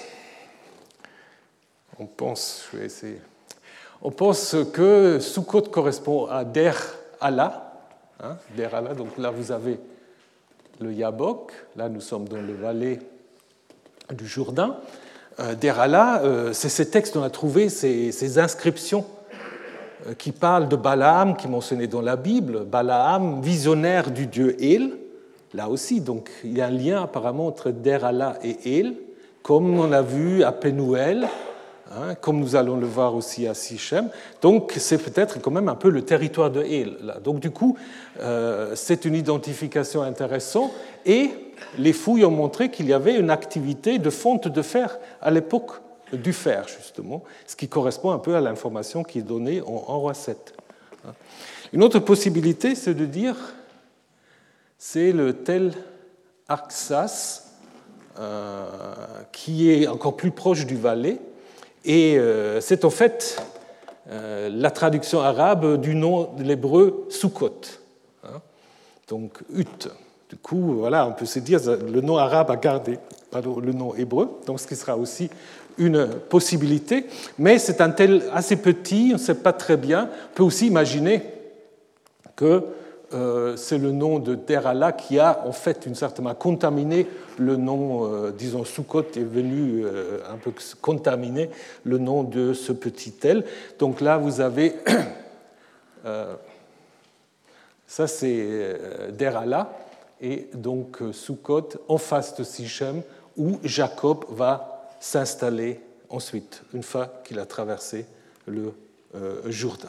on pense, je vais essayer, on pense que Sukkot correspond à Der Allah, hein, Der Allah, donc là vous avez le Yabok, là nous sommes dans le vallée du Jourdain. Euh, Der Allah, euh, c'est ces textes qu'on a trouvé, ces, ces inscriptions qui parle de Balaam, qui est mentionné dans la Bible, Balaam, visionnaire du dieu El, là aussi, donc il y a un lien apparemment entre Der Allah et El, comme on l'a vu à Pénuel, hein, comme nous allons le voir aussi à Sichem, donc c'est peut-être quand même un peu le territoire de El. Là. Donc du coup, euh, c'est une identification intéressante, et les fouilles ont montré qu'il y avait une activité de fonte de fer à l'époque du fer, justement, ce qui correspond un peu à l'information qui est donnée en Roi sept. Une autre possibilité, c'est de dire c'est le Tel Arksas, euh, qui est encore plus proche du Valais, et euh, c'est en fait euh, la traduction arabe du nom de l'hébreu Sukkot, hein, donc Ut. Du coup, voilà, on peut se dire le nom arabe a gardé pardon, le nom hébreu, donc ce qui sera aussi une possibilité, mais c'est un tel assez petit, on ne sait pas très bien. On peut aussi imaginer que euh, c'est le nom de Der Allah qui a en fait une certaine manière contaminé le nom, euh, disons Sukkot est venu euh, un peu contaminer le nom de ce petit tel. Donc là vous avez, euh, ça c'est euh, Der Allah, et donc Sukkot en face de Sichem où Jacob va s'installer ensuite, une fois qu'il a traversé le euh, Jourdain.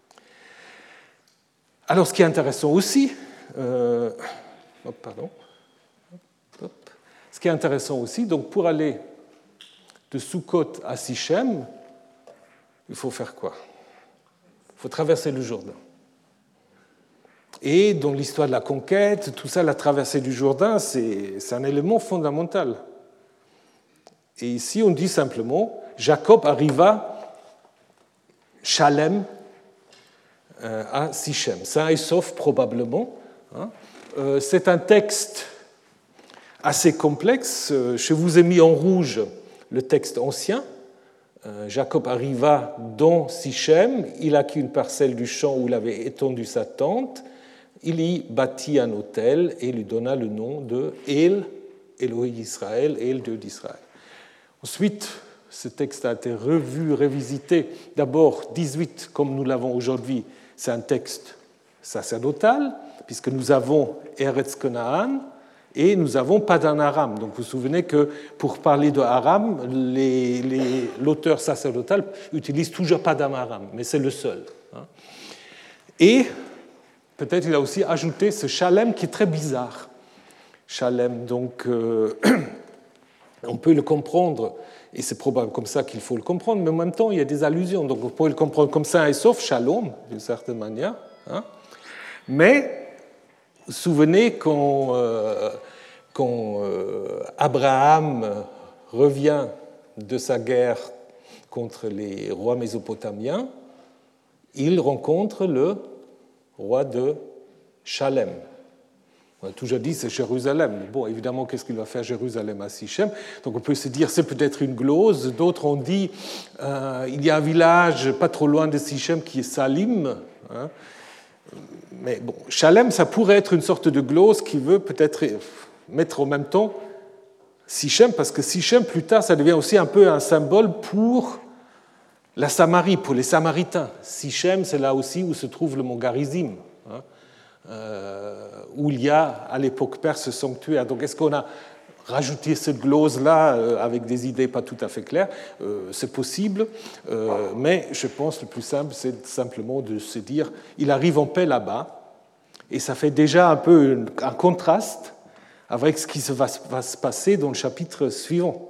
Alors, ce qui est intéressant aussi, euh, oh, pardon, hop, ce qui est intéressant aussi, donc pour aller de Sukkot à Sichem, il faut faire quoi? Il faut traverser le Jourdain. Et dans l'histoire de la conquête, tout ça, la traversée du Jourdain, c'est, c'est un élément fondamental. Et ici, on dit simplement, Jacob arriva Shalem euh, à Sichem, sain et sauf probablement. Hein. Euh, c'est un texte assez complexe. Je vous ai mis en rouge le texte ancien. Euh, Jacob arriva dans Sichem, il acquit une parcelle du champ où il avait étendu sa tente, il y bâtit un autel et lui donna le nom de El, Elohim d'Israël, El, Dieu d'Israël. Ensuite, ce texte a été revu, révisité. D'abord, dix-huit, comme nous l'avons aujourd'hui, c'est un texte sacerdotal, puisque nous avons Eretz Canaan et nous avons Padan Aram. Donc vous vous souvenez que pour parler de Aram, les, les, l'auteur sacerdotal utilise toujours Padan Aram, mais c'est le seul. Et peut-être il a aussi ajouté ce Shalem qui est très bizarre. Shalem, donc... Euh, on peut le comprendre, et c'est probablement comme ça qu'il faut le comprendre, mais en même temps, il y a des allusions. Donc, on peut le comprendre comme ça, et sauf Shalom, d'une certaine manière. Hein. Mais, vous vous souvenez, quand, euh, quand euh, Abraham revient de sa guerre contre les rois mésopotamiens, il rencontre le roi de Shalem. On a toujours dit c'est Jérusalem. Bon, évidemment, qu'est-ce qu'il va faire Jérusalem à Sichem? Donc on peut se dire c'est peut-être une glose. D'autres ont dit euh, il y a un village pas trop loin de Sichem qui est Salim. Hein. Mais bon, Shalem, ça pourrait être une sorte de glose qui veut peut-être mettre en même temps Sichem, parce que Sichem, plus tard, ça devient aussi un peu un symbole pour la Samarie, pour les Samaritains. Sichem, c'est là aussi où se trouve le mont Garizim. Hein. Euh, où il y a à l'époque perse ce sanctuaire. Donc est-ce qu'on a rajouté cette glose-là euh, avec des idées pas tout à fait claires? euh, C'est possible, euh, mais je pense que le plus simple, c'est simplement de se dire il arrive en paix là-bas, et ça fait déjà un peu un contraste avec ce qui va se passer dans le chapitre suivant,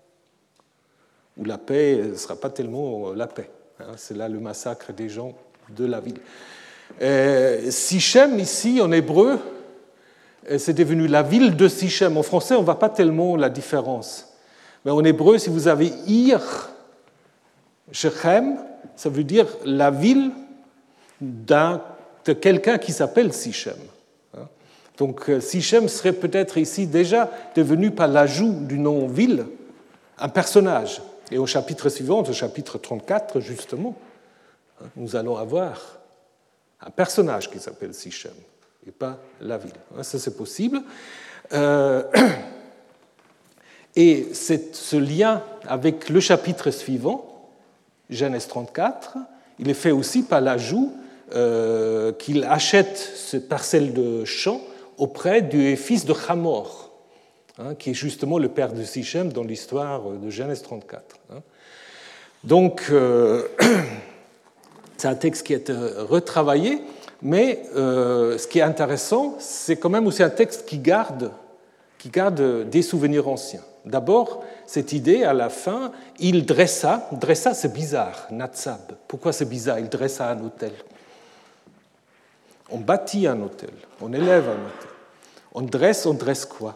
où la paix ne sera pas tellement la paix. C'est là le massacre des gens de la ville. Euh, Sichem, ici, en hébreu, c'est devenu la ville de Sichem. En français, on ne voit pas tellement la différence. Mais en hébreu, si vous avez Ir, Shechem, ça veut dire la ville d'un, de quelqu'un qui s'appelle Sichem. Donc Sichem serait peut-être ici déjà devenu par l'ajout du nom ville un personnage. Et au chapitre suivant, au chapitre trente-quatre, justement, nous allons avoir un personnage qui s'appelle Sichem et pas la ville. Ça, c'est possible. Euh, et c'est ce lien avec le chapitre suivant, Genèse trente-quatre, il est fait aussi par l'ajout euh, qu'il achète cette parcelle de champ auprès du fils de Hamor, hein, qui est justement le père de Sichem dans l'histoire de Genèse trente-quatre. Hein. Donc, euh, c'est un texte qui est retravaillé, mais euh, ce qui est intéressant, c'est quand même aussi un texte qui garde, qui garde des souvenirs anciens. D'abord, cette idée, à la fin, il dressa, dressa c'est bizarre, Natsab. Pourquoi c'est bizarre? Il dressa un autel. On bâtit un autel, on élève un autel. On dresse, on dresse quoi?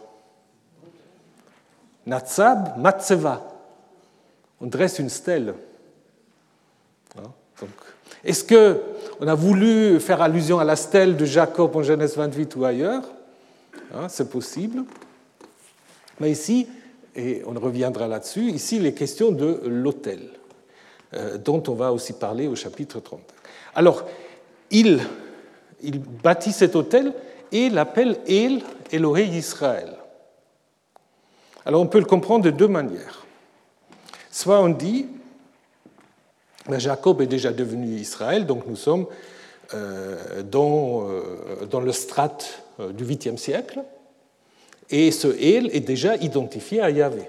Natsab, matseva. On dresse une stèle. Donc, est-ce qu'on a voulu faire allusion à la stèle de Jacob en Genèse vingt-huit ou ailleurs? C'est possible. Mais ici, et on reviendra là-dessus, ici il est question de l'autel, euh, dont on va aussi parler au chapitre trente. Alors, il, il bâtit cet autel et l'appelle El, Elohé Israël. Alors on peut le comprendre de deux manières. Soit on dit, ben Jacob est déjà devenu Israël, donc nous sommes euh, dans, euh, dans le strate euh, du huitième siècle, et ce El est déjà identifié à Yahvé.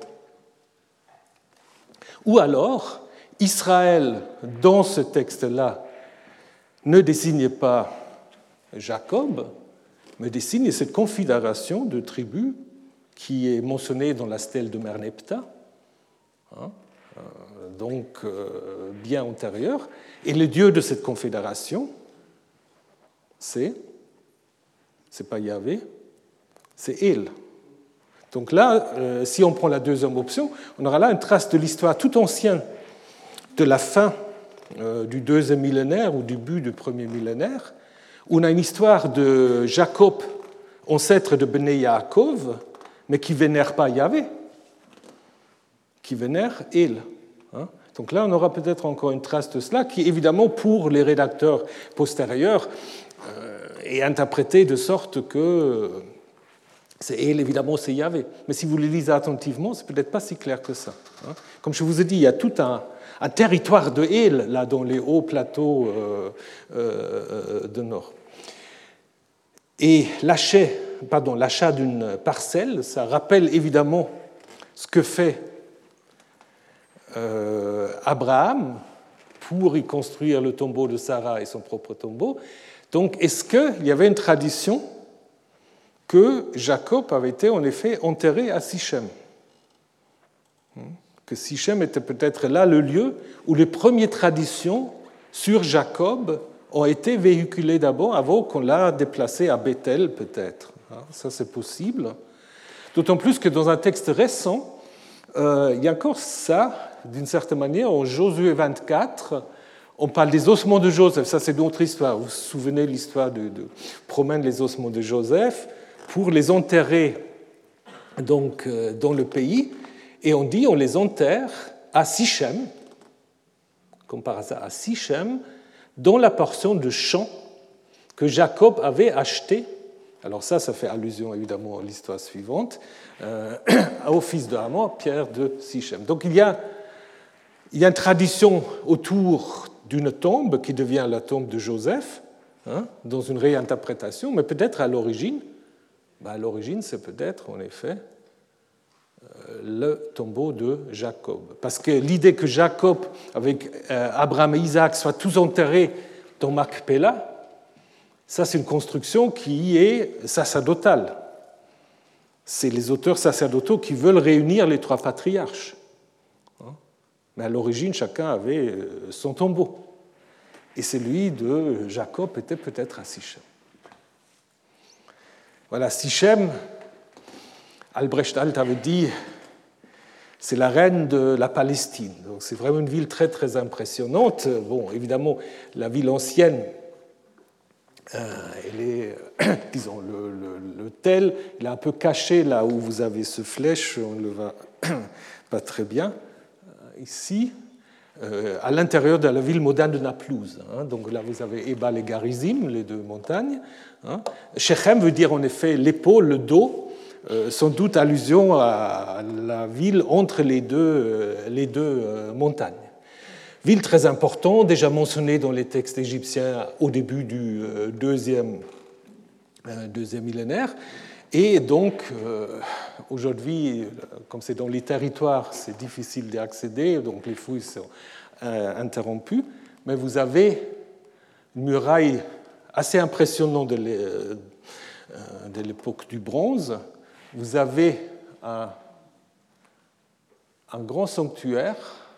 Ou alors, Israël, dans ce texte-là, ne désigne pas Jacob, mais désigne cette confédération de tribus qui est mentionnée dans la stèle de Merneptah, hein, donc euh, bien antérieure. Et le dieu de cette confédération, c'est, c'est pas Yahvé, c'est El. Donc là, euh, si on prend la deuxième option, on aura là une trace de l'histoire tout ancienne de la fin euh, du deuxième millénaire ou du début du premier millénaire, où on a une histoire de Jacob, ancêtre de Bnei Yaakov, mais qui ne vénère pas Yahvé, qui vénère El. Hein. Donc là, on aura peut-être encore une trace de cela, qui évidemment, pour les rédacteurs postérieurs, euh, est interprétée de sorte que c'est El, évidemment, c'est Yahvé. Mais si vous le lisez attentivement, c'est peut-être pas si clair que ça. Hein. Comme je vous ai dit, il y a tout un, un territoire de El, là, dans les hauts plateaux euh, euh, de nord. Et l'achat, pardon, l'achat d'une parcelle, ça rappelle évidemment ce que fait euh, Abraham pour y construire le tombeau de Sarah et son propre tombeau. Donc, est-ce qu'il y avait une tradition que Jacob avait été en effet enterré à Sichem? Que Sichem était peut-être là le lieu où les premières traditions sur Jacob ont été véhiculées d'abord avant qu'on l'a déplacé à Bethel, peut-être. Ça, c'est possible. D'autant plus que dans un texte récent, euh, il y a encore ça, d'une certaine manière, en Josué vingt-quatre, on parle des ossements de Joseph. Ça, c'est une autre histoire. Vous vous souvenez de l'histoire de, de promène les ossements de Joseph pour les enterrer donc, euh, dans le pays. Et on dit on les enterre à Sichem, comme par hasard à Sichem, dans la portion de champ que Jacob avait acheté. Alors ça, ça fait allusion évidemment à l'histoire suivante, euh, au fils de Hamor, Pierre de Sichem. Donc il y a, il y a une tradition autour d'une tombe qui devient la tombe de Joseph, hein, dans une réinterprétation, mais peut-être à l'origine, ben à l'origine c'est peut-être en effet le tombeau de Jacob. Parce que l'idée que Jacob, avec Abraham et Isaac, soient tous enterrés dans Macpéla, ça c'est une construction qui est sacerdotale. C'est les auteurs sacerdotaux qui veulent réunir les trois patriarches. Mais à l'origine, chacun avait son tombeau. Et celui de Jacob était peut-être à Sichem. Voilà, Sichem, Albrecht Alt avait dit, c'est la reine de la Palestine. Donc c'est vraiment une ville très très impressionnante. Bon, évidemment, la ville ancienne, euh, elle est, disons, le, le, le tel, il est un peu caché là où vous avez ce flèche, on ne le voit pas très bien. Ici, euh, à l'intérieur de la ville moderne de Naplouse. Hein. Donc là, vous avez Ebal et Garizim, les deux montagnes. Hein. Shechem veut dire en effet l'épaule, le dos, euh, sans doute allusion à la ville entre les deux, euh, les deux euh, montagnes. Ville très importante, déjà mentionnée dans les textes égyptiens au début du euh, deuxième, euh, deuxième millénaire. Et donc, euh, aujourd'hui, comme c'est dans les territoires, c'est difficile d'y accéder, donc les fouilles sont euh, interrompues, mais vous avez une muraille assez impressionnante de l'époque du bronze. Vous avez un, un grand sanctuaire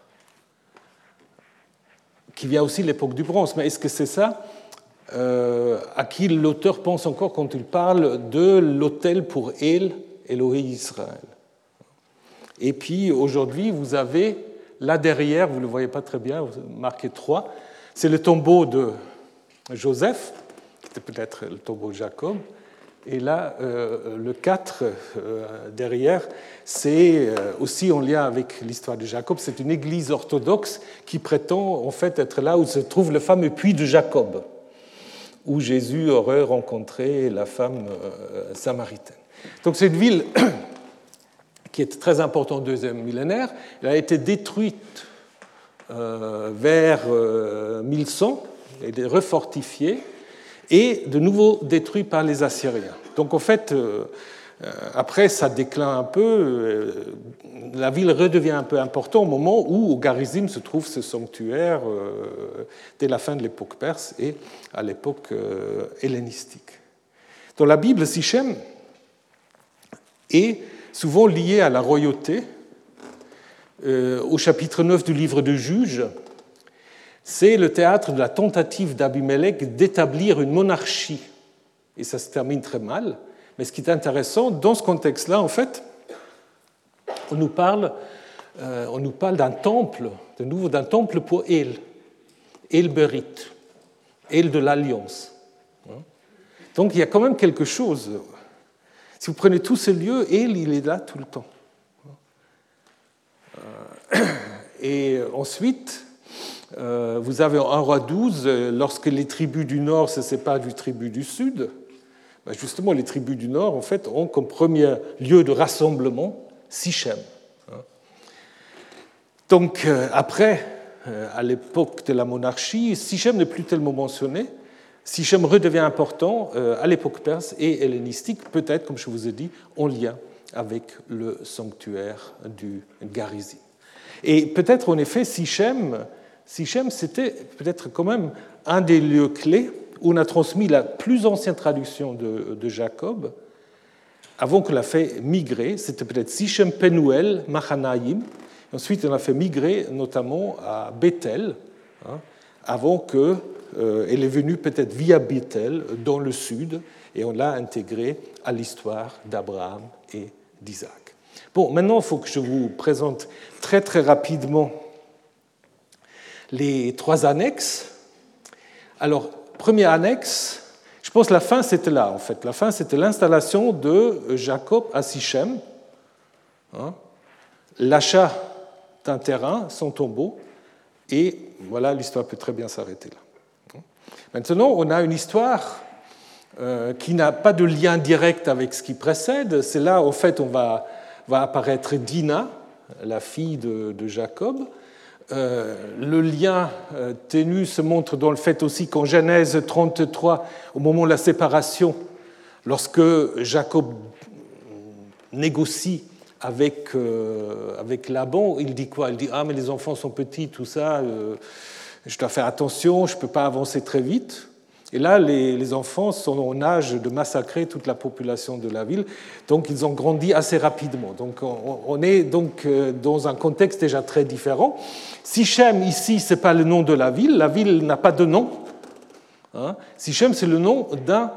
qui vient aussi de l'époque du bronze. Mais est-ce que c'est ça euh, à qui l'auteur pense encore quand il parle de l'autel pour El, Elohé Israël? Et puis aujourd'hui, vous avez là derrière, vous ne le voyez pas très bien, marqué trois, c'est le tombeau de Joseph, qui était peut-être le tombeau de Jacob. Et là, euh, le quatre euh, derrière, c'est euh, aussi en lien avec l'histoire de Jacob. C'est une église orthodoxe qui prétend en fait être là où se trouve le fameux puits de Jacob, où Jésus aurait rencontré la femme euh, samaritaine. Donc c'est une ville qui est très importante au deuxième millénaire. Elle a été détruite euh, vers euh, mille cent, elle est refortifiée, et de nouveau détruit par les Assyriens. Donc en fait, euh, après ça décline un peu, euh, la ville redevient un peu importante au moment où au Garizim se trouve ce sanctuaire euh, dès la fin de l'époque perse et à l'époque euh, hellénistique. Dans la Bible, Sichem est souvent lié à la royauté. Euh, au chapitre neuf du livre de Juges, c'est le théâtre de la tentative d'Abimelech d'établir une monarchie. Et ça se termine très mal. Mais ce qui est intéressant, dans ce contexte-là, en fait, on nous parle, euh, on nous parle d'un temple, de nouveau d'un temple pour El, El Berit, El de l'Alliance. Donc il y a quand même quelque chose. Si vous prenez tous ces lieux, El, il est là tout le temps. Et ensuite, vous avez en un roi douze, lorsque les tribus du nord se séparent des tribus du sud, justement les tribus du nord en fait, ont comme premier lieu de rassemblement Sichem. Donc après, à l'époque de la monarchie, Sichem n'est plus tellement mentionné. Sichem redevient important à l'époque perse et hellénistique, peut-être, comme je vous ai dit, en lien avec le sanctuaire du Garizim. Et peut-être en effet, Sichem Sichem, c'était peut-être quand même un des lieux clés où on a transmis la plus ancienne traduction de, de Jacob, avant qu'on l'a fait migrer. C'était peut-être Sichem, Penuel, Machanaïm. Ensuite, on l'a fait migrer notamment à Bethel, hein, avant qu'elle euh, est venue peut-être via Bethel dans le sud, et on l'a intégré à l'histoire d'Abraham et d'Isaac. Bon, maintenant, il faut que je vous présente très très rapidement les trois annexes. Alors, première annexe, je pense que la fin, c'était là, en fait. La fin, c'était l'installation de Jacob à Sichem, hein, l'achat d'un terrain, son tombeau, et voilà, l'histoire peut très bien s'arrêter là. Maintenant, on a une histoire euh, qui n'a pas de lien direct avec ce qui précède. C'est là, en fait, on va, va apparaître Dina, la fille de, de Jacob. Euh, le lien euh, ténu se montre dans le fait aussi qu'en Genèse trente-trois, au moment de la séparation, lorsque Jacob négocie avec, euh, avec Laban, il dit quoi? Il dit « Ah, mais les enfants sont petits, tout ça, euh, je dois faire attention, je ne peux pas avancer très vite. » Et là, les, les enfants sont en âge de massacrer toute la population de la ville, donc ils ont grandi assez rapidement. Donc on, on est donc dans un contexte déjà très différent. Sichem, ici, ce n'est pas le nom de la ville, la ville n'a pas de nom. Hein. Sichem, c'est le nom d'un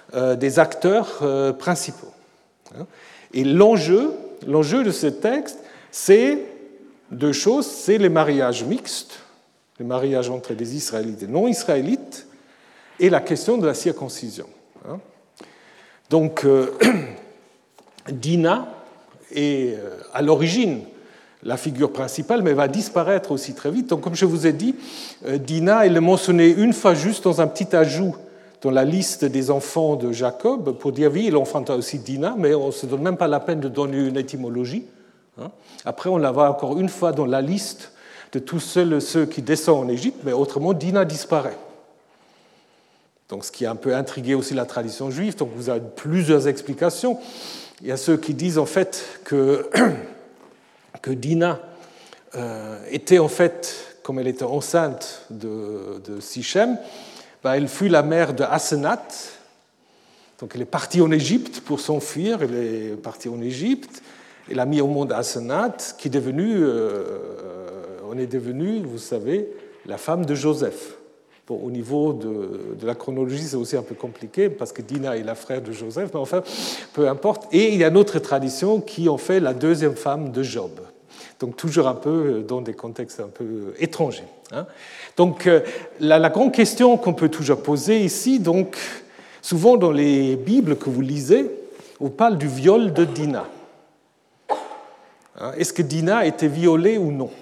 euh, des acteurs euh, principaux. Et l'enjeu, l'enjeu de ce texte, c'est deux choses, c'est les mariages mixtes, les mariages entre des Israélites et non-Israélites, et la question de la circoncision. Donc, euh, Dina est à l'origine la figure principale, mais va disparaître aussi très vite. Donc, comme je vous ai dit, Dina, elle est mentionnée une fois juste dans un petit ajout dans la liste des enfants de Jacob, pour dire oui, il enfanta aussi Dina, mais on ne se donne même pas la peine de donner une étymologie. Après, on la voit encore une fois dans la liste de tous ceux, ceux qui descendent en Égypte, mais autrement, Dina disparaît. Donc, ce qui a un peu intrigué aussi la tradition juive. Donc, vous avez plusieurs explications. Il y a ceux qui disent en fait que, que Dina euh, était en fait, comme elle était enceinte de, de Sichem, ben, elle fut la mère de Asenath. Donc, elle est partie en Égypte pour s'enfuir. Elle est partie en Égypte. Elle a mis au monde Asenath, qui est devenue, euh, on est devenu, vous savez, la femme de Joseph. Bon, au niveau de, de la chronologie, c'est aussi un peu compliqué, parce que Dina est la frère de Joseph, mais enfin, peu importe. Et il y a une autre tradition qui en fait la deuxième femme de Job. Donc toujours un peu dans des contextes un peu étrangers. Hein. Donc la, la grande question qu'on peut toujours poser ici, donc souvent dans les Bibles que vous lisez, on parle du viol de Dina. Hein, est-ce que Dina a été violée ou non?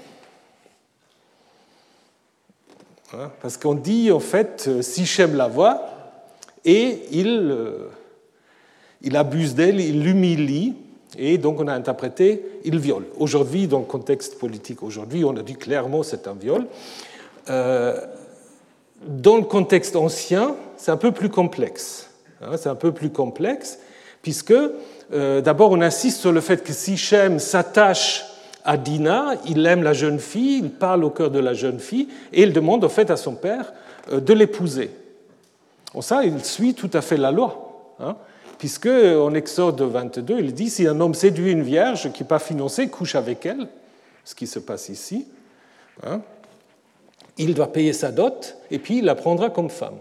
Hein, parce qu'on dit en fait, Sichem la voit et il, il abuse d'elle, il l'humilie. Et donc on a interprété, il viole. Aujourd'hui, dans le contexte politique aujourd'hui, on a dit clairement c'est un viol. Euh, dans le contexte ancien, c'est un peu plus complexe. Hein, c'est un peu plus complexe, puisque euh, d'abord on insiste sur le fait que Sichem s'attache à Dina, il aime la jeune fille, il parle au cœur de la jeune fille, et il demande en fait à son père euh, de l'épouser. En ça, il suit tout à fait la loi. Hein, puisque en Exode vingt-deux, il dit « Si un homme séduit une vierge qui n'est pas fiancée, couche avec elle », ce qui se passe ici, hein, il doit payer sa dot et puis il la prendra comme femme.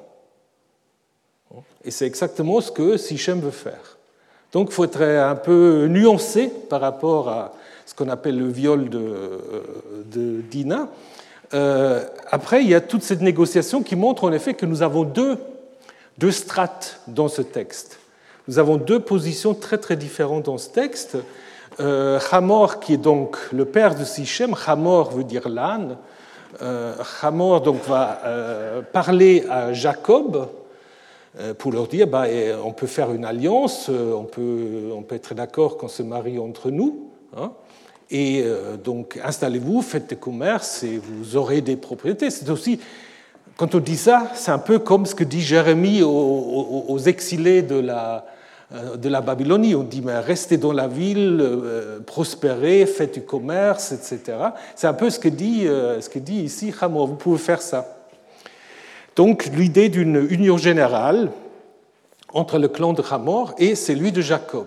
Et c'est exactement ce que Sichem veut faire. Donc il faut être un peu nuancé par rapport à ce qu'on appelle le viol de, de Dina. Euh, après, il y a toute cette négociation qui montre en effet que nous avons deux, deux strates dans ce texte. Nous avons deux positions très très différentes dans ce texte. Euh, Hamor, qui est donc le père de Sichem, Hamor veut dire l'âne. Euh, Hamor donc va euh, parler à Jacob euh, pour leur dire bah, on peut faire une alliance, on peut, on peut être d'accord qu'on se marie entre nous. Hein, et euh, donc installez-vous, faites des commerces et vous aurez des propriétés. C'est aussi. Quand on dit ça, c'est un peu comme ce que dit Jérémie aux, aux, aux exilés de la, de la Babylonie. On dit, mais restez dans la ville, euh, prospérez, faites du commerce, et cetera. C'est un peu ce que dit, euh, ce que dit ici Hamor. Vous pouvez faire ça. Donc, l'idée d'une union générale entre le clan de Hamor et celui de Jacob.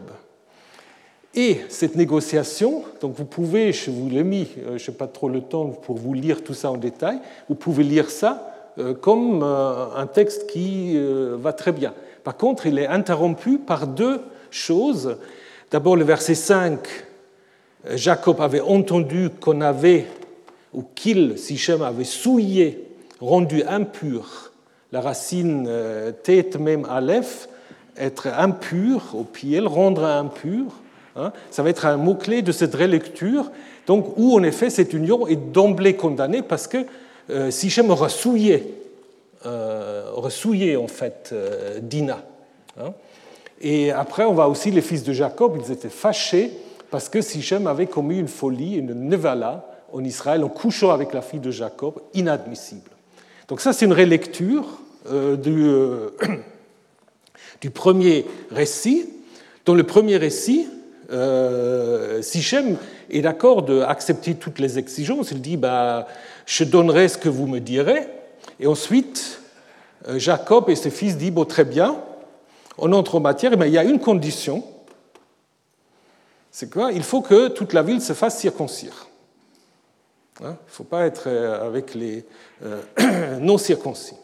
Et cette négociation, donc vous pouvez, je vous l'ai mis, je n'ai pas trop le temps pour vous lire tout ça en détail, vous pouvez lire ça comme un texte qui va très bien. Par contre, il est interrompu par deux choses. D'abord, le verset cinq, Jacob avait entendu qu'on avait, ou qu'il, Sichem, avait souillé, rendu impur, la racine tet mem aleph, être impur au pied, rendre impur. Hein, ça va être un mot-clé de cette relecture, donc, où en effet cette union est d'emblée condamnée parce que Euh, Sichem aura souillé, euh, aura souillé en fait euh, Dina. Hein. Et après, on voit aussi les fils de Jacob, ils étaient fâchés parce que Sichem avait commis une folie, une nevala en Israël en couchant avec la fille de Jacob, inadmissible. Donc ça, c'est une relecture euh, du, euh, du premier récit. Dans le premier récit, euh, Sichem est d'accord d'accepter toutes les exigences. Il dit bah, « je donnerai ce que vous me direz ». Et ensuite, Jacob et ses fils disent bon, « très bien, on entre en matière, mais il y a une condition, c'est quoi ? Il faut que toute la ville se fasse circoncire. Hein ? Il ne faut pas être avec les euh, non-circoncis. »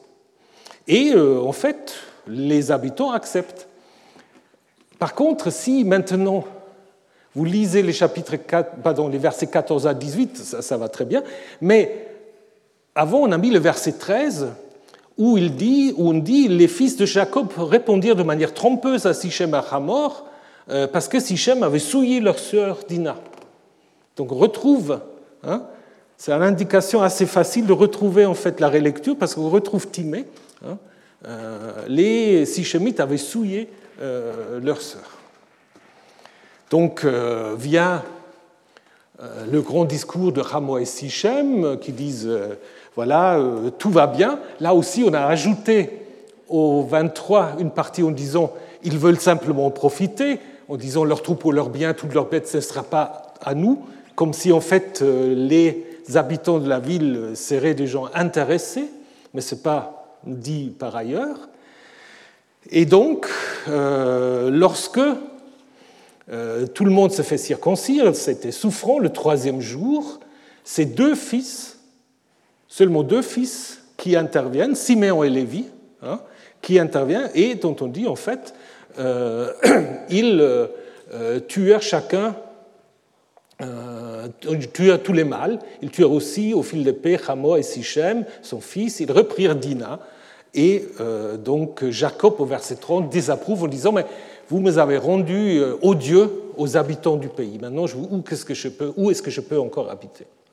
Et euh, en fait, les habitants acceptent. Par contre, si maintenant vous lisez les, chapitres quatre, pardon, les versets quatorze à dix-huit, ça, ça va très bien, mais avant on a mis le verset treize où, il dit, où on dit « Les fils de Jacob répondirent de manière trompeuse à Sichem et à Hamor euh, parce que Sichem avait souillé leur sœur Dina. » Donc on retrouve, hein, c'est une indication assez facile de retrouver en fait la relecture parce qu'on retrouve Timée. Hein, euh, les Sichemites avaient souillé euh, leur sœur. Donc euh, vient euh, le grand discours de Hamor et Sichem qui disent euh, voilà, euh, tout va bien. Là aussi, on a ajouté au vingt-trois une partie en disant ils veulent simplement en profiter, en disant leurs troupeaux, leurs biens, toutes leurs bêtes, ce ne sera pas à nous, comme si en fait euh, les habitants de la ville seraient des gens intéressés, mais ce n'est pas dit par ailleurs. Et donc, euh, lorsque euh, tout le monde se fait circoncire, c'était souffrant, le troisième jour, ces deux fils, seulement deux fils qui interviennent, Siméon et Lévi, hein, qui interviennent et dont on dit en fait, euh, ils euh, tuèrent chacun, euh, tuèrent tous les mâles, ils tuèrent aussi au fil d'épée Hamor et Sichem, son fils, ils reprirent Dina. Et euh, donc Jacob, au verset trente, désapprouve en disant « Mais vous me avez rendu euh, odieux aux habitants du pays. Maintenant, je, où, qu'est-ce que je peux, où est-ce que je peux encore habiter hein ?»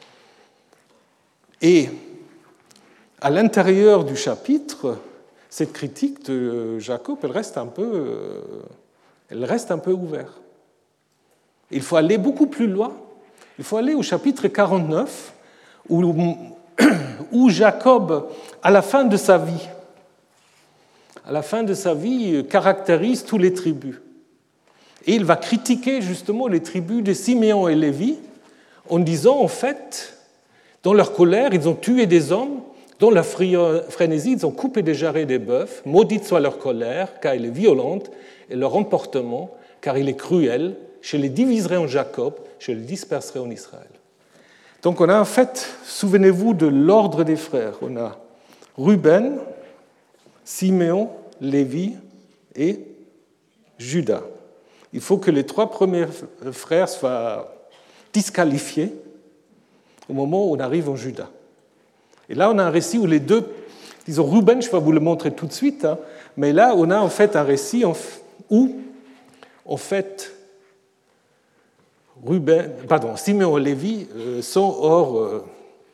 Et à l'intérieur du chapitre, cette critique de Jacob, elle reste un peu, elle reste un peu ouverte. Il faut aller beaucoup plus loin. Il faut aller au chapitre quarante-neuf, où où Jacob, à la fin de sa vie, à la fin de sa vie, caractérise toutes les tribus. Et il va critiquer justement les tribus de Siméon et Lévi en disant, en fait, dans leur colère, ils ont tué des hommes, dans leur frénésie, ils ont coupé des jarrets des bœufs, maudite soit leur colère, car elle est violente, et leur emportement, car il est cruel, je les diviserai en Jacob, je les disperserai en Israël. Donc on a en fait, souvenez-vous de l'ordre des frères, on a Ruben, Siméon, Lévi et Juda. Il faut que les trois premiers frères soient disqualifiés au moment où on arrive en Juda. Et là on a un récit où les deux, disons Ruben, je vais vous le montrer tout de suite, hein, mais là on a en fait un récit où en fait Ruben, pardon, Siméon et Lévi sont hors, euh,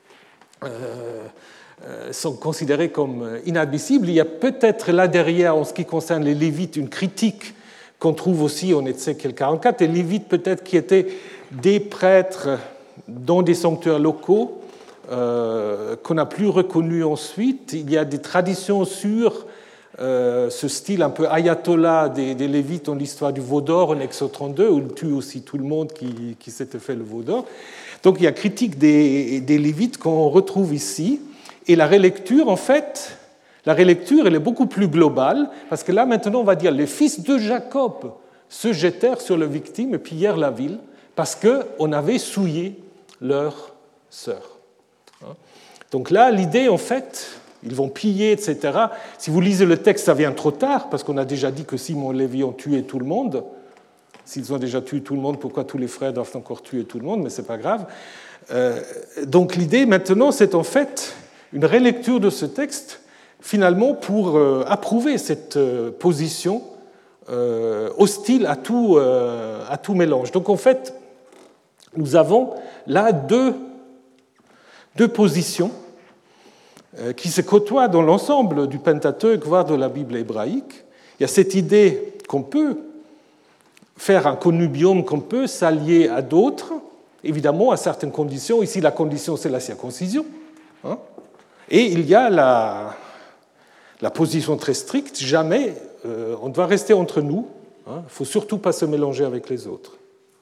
euh, sont considérés comme inadmissibles. Il y a peut-être là derrière, en ce qui concerne les Lévites, une critique qu'on trouve aussi en Ézéchiel quarante-quatre. Les Lévites peut-être qui étaient des prêtres dans des sanctuaires locaux euh, qu'on n'a plus reconnus ensuite. Il y a des traditions sur Euh, ce style un peu ayatollah des, des Lévites dans l'histoire du veau d'or en Exode trente-deux, où il tue aussi tout le monde qui, qui s'était fait le veau d'or. Donc il y a critique des, des Lévites qu'on retrouve ici. Et la relecture, en fait, la relecture, elle est beaucoup plus globale, parce que là, maintenant, on va dire les fils de Jacob se jetèrent sur les victimes et pillèrent la ville, parce qu'on avait souillé leur sœur. Donc là, l'idée, en fait, ils vont piller, et cetera. Si vous lisez le texte, ça vient trop tard, parce qu'on a déjà dit que Simon et Lévi ont tué tout le monde. S'ils ont déjà tué tout le monde, pourquoi tous les frères doivent encore tuer tout le monde? Mais ce n'est pas grave. Euh, donc l'idée maintenant, c'est en fait une relecture de ce texte, finalement, pour euh, approuver cette euh, position euh, hostile à tout, euh, à tout mélange. Donc en fait, nous avons là deux, deux positions qui se côtoient dans l'ensemble du Pentateuque, voire de la Bible hébraïque. Il y a cette idée qu'on peut faire un connubium, qu'on peut s'allier à d'autres, évidemment à certaines conditions. Ici, la condition, c'est la circoncision. Hein. Et il y a la, la position très stricte, jamais, euh, on doit rester entre nous, hein. Il ne faut surtout pas se mélanger avec les autres.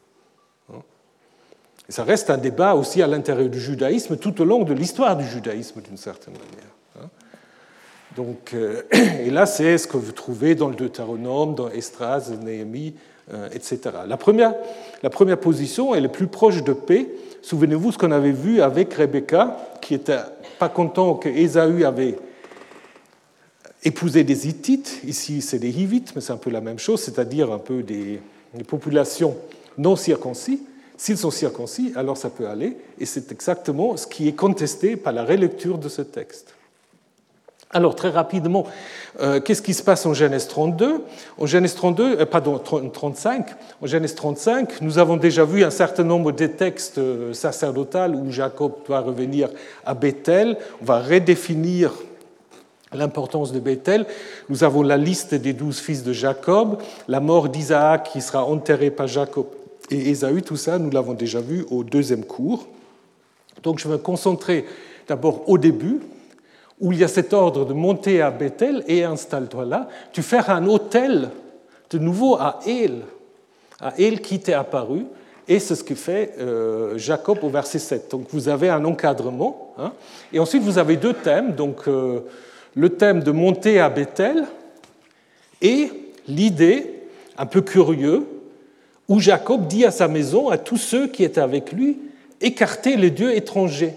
Et ça reste un débat aussi à l'intérieur du judaïsme, tout au long de l'histoire du judaïsme, d'une certaine manière. Donc, euh, et là, c'est ce que vous trouvez dans le Deutéronome, dans Esdras, Néhémie, euh, et cetera. La première, la première position, elle est plus proche de paix. Souvenez-vous ce qu'on avait vu avec Rebecca, qui n'était pas content que Ésaü avait épouser des Hittites. Ici, c'est des Hivites, mais c'est un peu la même chose, c'est-à-dire un peu des, des populations non circoncis. S'ils sont circoncis, alors ça peut aller, et c'est exactement ce qui est contesté par la relecture de ce texte. Alors, très rapidement, euh, qu'est-ce qui se passe en Genèse trente-deux? En Genèse trente-deux, euh, pardon, trente-cinq, en Genèse trente-cinq, nous avons déjà vu un certain nombre de textes sacerdotaux où Jacob doit revenir à Bethel. On va redéfinir l'importance de Bethel. Nous avons la liste des douze fils de Jacob, la mort d'Isaac qui sera enterré par Jacob et Ésaü, tout ça, nous l'avons déjà vu au deuxième cours. Donc, je vais me concentrer d'abord au début, où il y a cet ordre de monter à Bethel et installe-toi là. Tu feras un autel de nouveau à El, à El qui t'est apparu, et c'est ce que fait euh, Jacob au verset sept. Donc vous avez un encadrement, hein, et ensuite vous avez deux thèmes, donc euh, le thème de monter à Bethel et l'idée, un peu curieux, où Jacob dit à sa maison, à tous ceux qui étaient avec lui, écartez les dieux étrangers.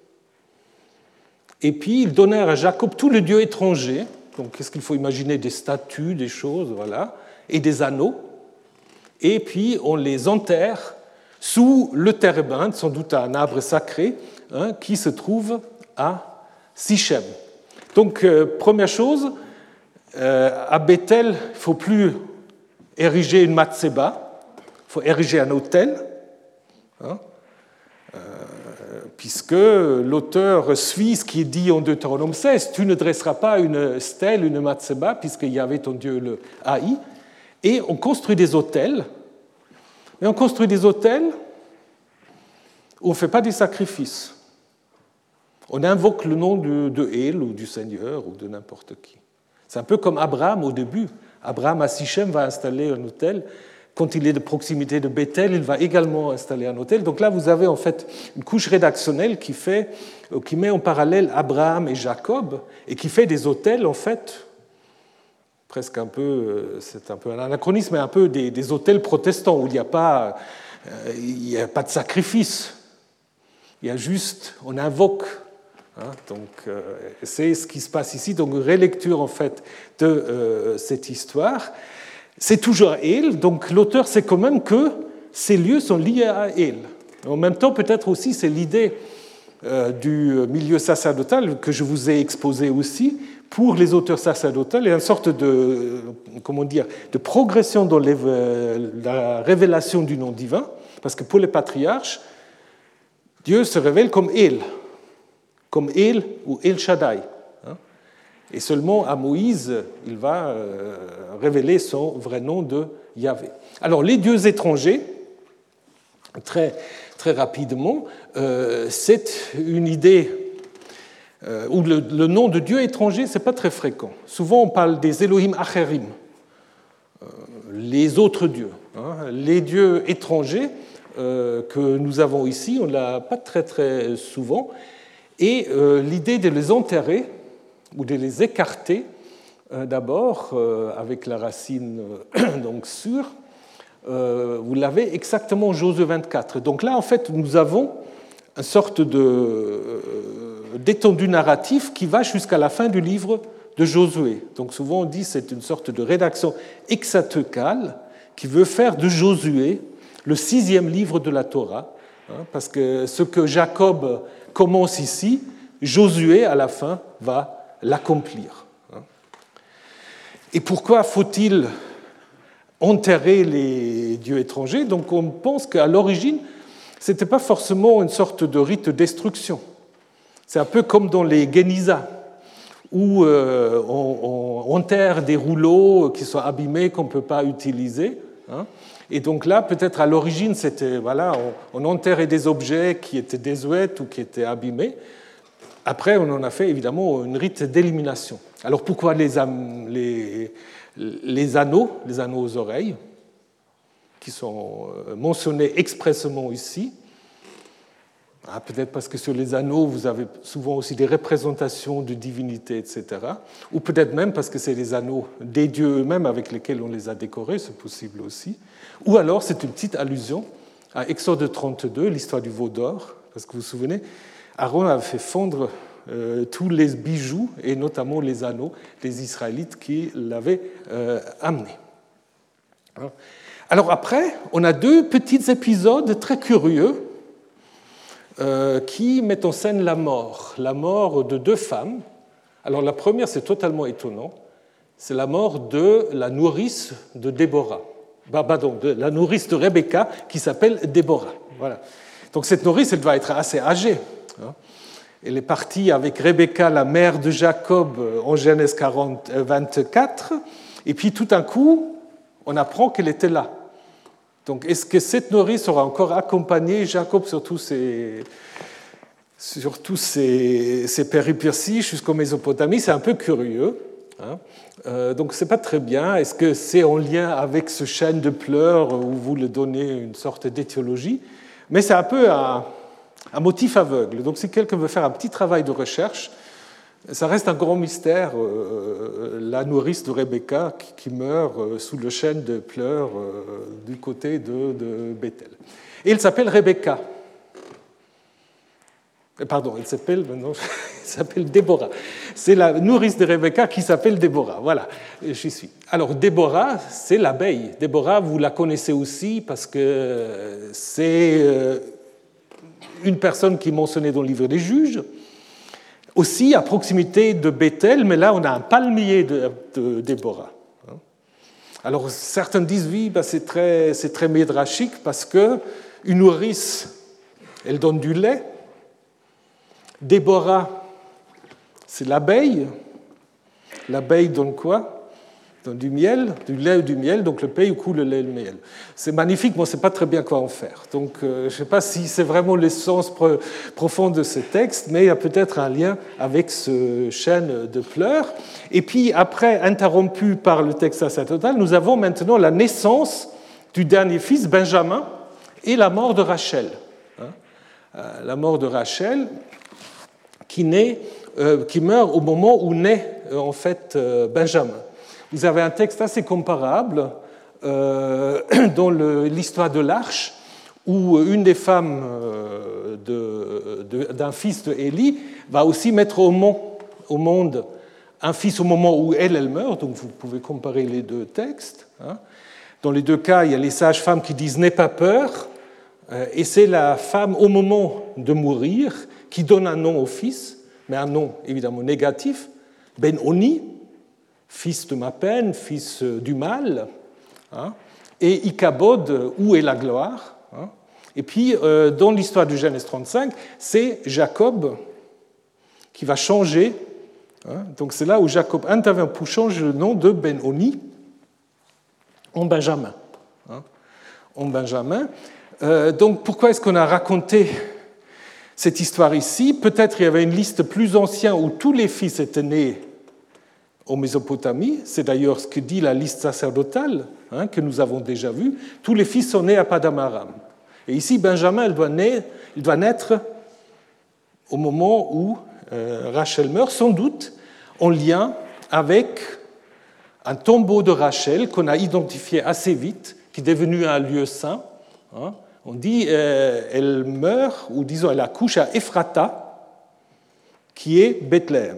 Et puis, ils donnèrent à Jacob tous les dieux étrangers. Donc, qu'est-ce qu'il faut imaginer? Des statues, des choses, voilà, et des anneaux. Et puis, on les enterre sous le térébinthe, sans doute un arbre sacré, hein, qui se trouve à Sichem. Donc, euh, première chose, euh, à Bethel, il ne faut plus ériger une matseba, il faut ériger un autel. Hein, euh, puisque l'auteur suit ce qui est dit en Deutéronome seize, tu ne dresseras pas une stèle, une matseba, puisqu'il y avait ton Dieu le haït, et on construit des autels, mais on construit des autels où on ne fait pas des sacrifices. On invoque le nom de, de El ou du Seigneur ou de n'importe qui. C'est un peu comme Abraham au début. Abraham à Sichem va installer un autel. Quand il est de proximité de Bethel, il va également installer un autel. Donc là, vous avez en fait une couche rédactionnelle qui, fait, qui met en parallèle Abraham et Jacob et qui fait des autels, en fait, presque un peu, c'est un peu un anachronisme, mais un peu des, des autels protestants où il n'y a pas, il n'y a pas de sacrifice. Il y a juste, on invoque. Hein, donc, euh, c'est ce qui se passe ici. Donc, une relecture, en fait, de euh, cette histoire. C'est toujours El, donc l'auteur sait quand même que ces lieux sont liés à El. En même temps, peut-être aussi, c'est l'idée euh, du milieu sacerdotal que je vous ai exposé aussi. Pour les auteurs sacerdotaux, il y a une sorte de, comment dire, de progression dans les, la révélation du nom divin, parce que pour les patriarches, Dieu se révèle comme El, comme El ou El Shaddai. Et seulement à Moïse, il va euh, révéler son vrai nom de Yahvé. Alors, les dieux étrangers, très, très rapidement, euh, c'est une idée euh, où le, le nom de dieu étranger, ce n'est pas très fréquent. Souvent, on parle des Elohim Acherim, euh, les autres dieux. Hein. Les dieux étrangers euh, que nous avons ici, on ne l'a pas très, très souvent. Et euh, l'idée de les enterrer, ou de les écarter euh, d'abord euh, avec la racine euh, donc sur, euh, vous l'avez exactement en Josué vingt-quatre. Donc là, en fait, nous avons une sorte de, euh, d'étendue narratif qui va jusqu'à la fin du livre de Josué. Donc souvent on dit que c'est une sorte de rédaction hexateucale qui veut faire de Josué le sixième livre de la Torah, hein, parce que ce que Jacob commence ici, Josué à la fin va l'accomplir. Et pourquoi faut-il enterrer les dieux étrangers? Donc on pense qu'à l'origine, ce n'était pas forcément une sorte de rite de destruction. C'est un peu comme dans les Génizas, où euh, on, on enterre des rouleaux qui sont abîmés, qu'on ne peut pas utiliser. Hein. Et donc là, peut-être à l'origine, c'était, voilà, on, on enterrait des objets qui étaient désuets ou qui étaient abîmés. Après, on en a fait évidemment une rite d'élimination. Alors pourquoi les, les, les anneaux, les anneaux aux oreilles, qui sont mentionnés expressément ici? Ah, peut-être parce que sur les anneaux, vous avez souvent aussi des représentations de divinités, et cetera. Ou peut-être même parce que c'est les anneaux des dieux eux-mêmes avec lesquels on les a décorés, c'est possible aussi. Ou alors c'est une petite allusion à Exode trente-deux, l'histoire du veau d'or, parce que vous vous souvenez, Aaron avait fait fondre euh, tous les bijoux, et notamment les anneaux des Israélites qui l'avaient euh, amené. Alors après, on a deux petits épisodes très curieux euh, qui mettent en scène la mort, la mort de deux femmes. Alors la première, c'est totalement étonnant, c'est la mort de la nourrice de Déborah, pardon, de la nourrice de Rebecca qui s'appelle Déborah. Voilà. Donc cette nourrice, elle doit être assez âgée. Elle est partie avec Rebecca, la mère de Jacob, en Genèse quarante, vingt-quatre, et puis tout d'un coup, on apprend qu'elle était là. Donc est-ce que cette nourrice aura encore accompagné Jacob sur tous ses, sur tous ses, ses péripéties jusqu'en Mésopotamie? C'est un peu curieux. Hein. Euh, donc c'est pas très bien. Est-ce que c'est en lien avec ce chêne de pleurs où vous le donnez une sorte d'étiologie? Mais c'est un peu un, un motif aveugle. Donc si quelqu'un veut faire un petit travail de recherche, ça reste un grand mystère, euh, la nourrice de Rebecca qui, qui meurt euh, sous le chêne de pleurs euh, du côté de, de Bethel. Et elle s'appelle Rebecca. Pardon, elle s'appelle maintenant, elle s'appelle Déborah. C'est la nourrice de Rebecca qui s'appelle Déborah. Voilà, j'y suis. Alors Déborah, c'est l'abeille. Déborah, vous la connaissez aussi parce que c'est une personne qui est mentionnée dans le livre des Juges, aussi à proximité de Bethel, mais là on a un palmier de, de Déborah. Alors certains disent oui, ben c'est très, c'est très midrashique parce que une nourrice, elle donne du lait. Déborah, c'est l'abeille. L'abeille donne quoi? Donne du miel, du lait ou du miel, donc le pays où coule le lait et le miel. C'est magnifique, moi, je ne sais pas très bien quoi en faire. Donc, euh, je ne sais pas si c'est vraiment l'essence profonde de ce texte, mais il y a peut-être un lien avec ce chêne de pleurs. Et puis, après, interrompu par le texte sacerdotal, nous avons maintenant la naissance du dernier fils, Benjamin, et la mort de Rachel. Hein? Euh, la mort de Rachel, qui, naît, euh, qui meurt au moment où naît euh, en fait euh, Benjamin. Vous avez un texte assez comparable euh, dans le, l'histoire de l'Arche, où une des femmes euh, de, de, d'un fils de Élie va aussi mettre au, monde, au monde un fils au moment où elle, elle meurt. Donc vous pouvez comparer les deux textes. Hein. Dans les deux cas, il y a les sages-femmes qui disent « n'aie pas peur », et c'est la femme au moment de mourir qui donne un nom au fils, mais un nom évidemment négatif, Ben-Oni, fils de ma peine, fils du mal, hein, et Ichabod, où est la gloire. Hein. Et puis, euh, dans l'histoire du Genèse trente-cinq, c'est Jacob qui va changer. Hein. Donc c'est là où Jacob intervient pour changer le nom de Ben-Oni en Benjamin. Hein, en Benjamin. Euh, donc pourquoi est-ce qu'on a raconté cette histoire ici? Peut-être il y avait une liste plus ancienne où tous les fils étaient nés en Mésopotamie. C'est d'ailleurs ce que dit la liste sacerdotale, hein, que nous avons déjà vue. Tous les fils sont nés à Padam Aram. Et ici, Benjamin, il doit, naître, il doit naître au moment où euh, Rachel meurt, sans doute en lien avec un tombeau de Rachel qu'on a identifié assez vite, qui est devenu un lieu saint. Hein. On dit euh, elle meurt, ou disons elle accouche à Ephrata, qui est Bethléem.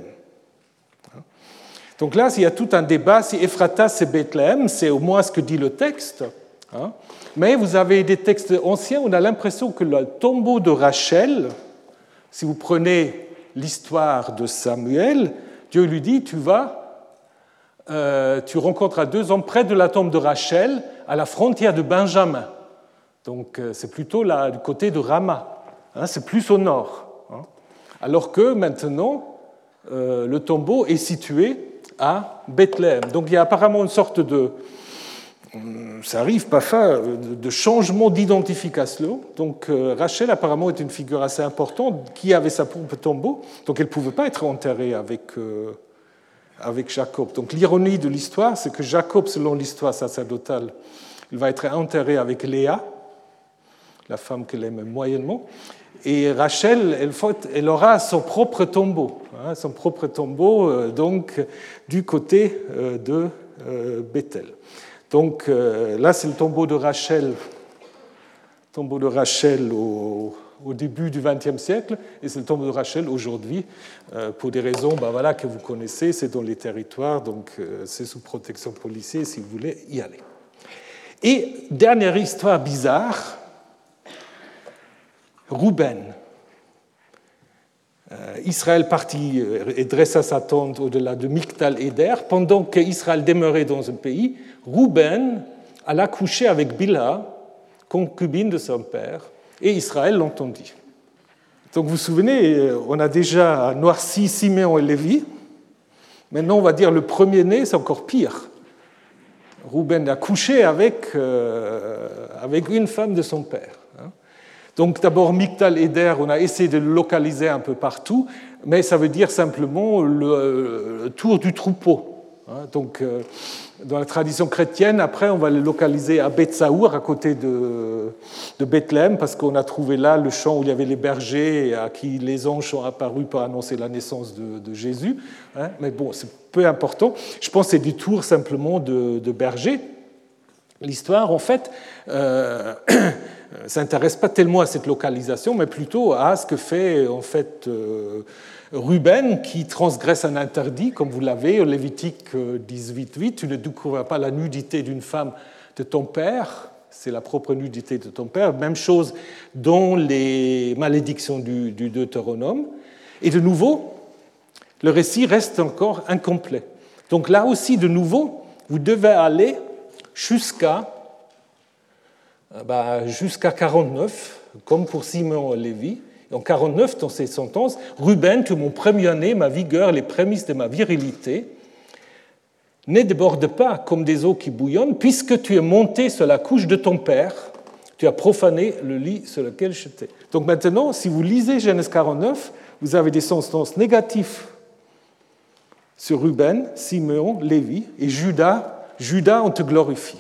Donc là, il y a tout un débat si Ephrata c'est Bethléem, c'est au moins ce que dit le texte. Hein. Mais vous avez des textes anciens, on a l'impression que le tombeau de Rachel, si vous prenez l'histoire de Samuel, Dieu lui dit tu vas, euh, tu rencontreras deux hommes près de la tombe de Rachel, à la frontière de Benjamin. Donc c'est plutôt là, du côté de Rama, hein, c'est plus au nord. Hein. Alors que maintenant, euh, le tombeau est situé à Bethléem. Donc il y a apparemment une sorte de, ça arrive parfois, de changement d'identification. Donc euh, Rachel apparemment est une figure assez importante qui avait sa propre tombeau, donc elle ne pouvait pas être enterrée avec, euh, avec Jacob. Donc l'ironie de l'histoire, c'est que Jacob, selon l'histoire sacerdotale, il va être enterré avec Léa, la femme qu'elle aime moyennement, et Rachel, elle, elle aura son propre tombeau, hein, son propre tombeau euh, donc du côté euh, de euh, Bethel. Donc euh, là, c'est le tombeau de Rachel, tombeau de Rachel au, au début du vingtième siècle, et c'est le tombeau de Rachel aujourd'hui, pour des raisons ben voilà, que vous connaissez, c'est dans les territoires, donc c'est sous protection policière si vous voulez y aller. Et dernière histoire bizarre, Rouben. Israël partit et dressa sa tente au-delà de Migdal Eder. Pendant qu'Israël demeurait dans un pays, Rouben alla coucher avec Bilha, concubine de son père, et Israël l'entendit. Donc vous vous souvenez, on a déjà noirci Siméon et Lévi. Maintenant, on va dire le premier-né, c'est encore pire. Rouben a couché avec, euh, avec une femme de son père. Donc d'abord, Migdal Eder, on a essayé de le localiser un peu partout, mais ça veut dire simplement le, le tour du troupeau. Donc dans la tradition chrétienne, après, on va le localiser à Beth-Saour, à côté de, de Bethléem, parce qu'on a trouvé là le champ où il y avait les bergers à qui les anges sont apparus pour annoncer la naissance de, de Jésus. Mais bon, c'est peu important. Je pense que c'est du tour simplement de, de bergers. L'histoire, en fait, euh, ne s'intéresse pas tellement à cette localisation, mais plutôt à ce que fait en fait euh, Ruben, qui transgresse un interdit, comme vous l'avez, au Lévitique dix-huit huit, tu ne découvres pas la nudité d'une femme de ton père, c'est la propre nudité de ton père. Même chose dans les malédictions du, du Deutéronome. Et de nouveau, le récit reste encore incomplet. Donc là aussi, de nouveau, vous devez aller jusqu'à bah, jusqu'à quarante-neuf, comme pour Simeon et Lévi. En quarante-neuf, dans ces sentences, Ruben, tu es mon premier-né, ma vigueur, les prémices de ma virilité, ne déborde pas comme des eaux qui bouillonnent, puisque tu es monté sur la couche de ton père, tu as profané le lit sur lequel j'étais. Donc maintenant, si vous lisez Genèse quarante-neuf, vous avez des sentences négatives sur Ruben, Simeon, Lévi et Judas. Judas, on te glorifie.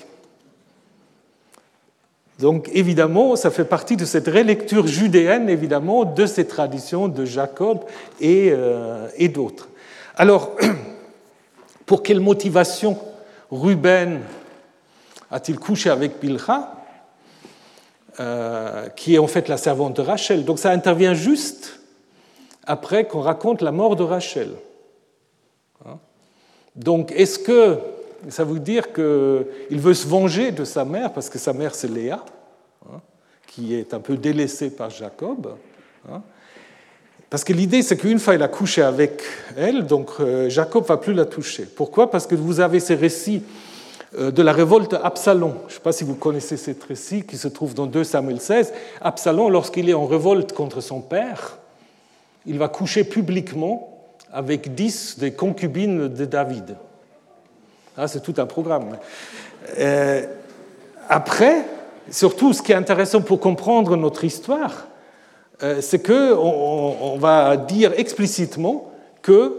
Donc évidemment, ça fait partie de cette relecture judéenne, évidemment, de ces traditions de Jacob et, euh, et d'autres. Alors, pour quelle motivation Ruben a-t-il couché avec Bilha, euh, qui est en fait la servante de Rachel? Donc ça intervient juste après qu'on raconte la mort de Rachel. Donc est-ce que ça veut dire qu'il veut se venger de sa mère, parce que sa mère c'est Léa, hein, qui est un peu délaissée par Jacob. Hein, parce que l'idée c'est qu'une fois il a couché avec elle, donc euh, Jacob ne va plus la toucher. Pourquoi? Parce que vous avez ces récits euh, de la révolte Absalom. Je ne sais pas si vous connaissez ces récits qui se trouvent dans deux Samuel seize. Absalom, lorsqu'il est en révolte contre son père, il va coucher publiquement avec dix des concubines de David. Ah, c'est tout un programme. Euh, après, surtout, ce qui est intéressant pour comprendre notre histoire, euh, c'est qu'on on va dire explicitement que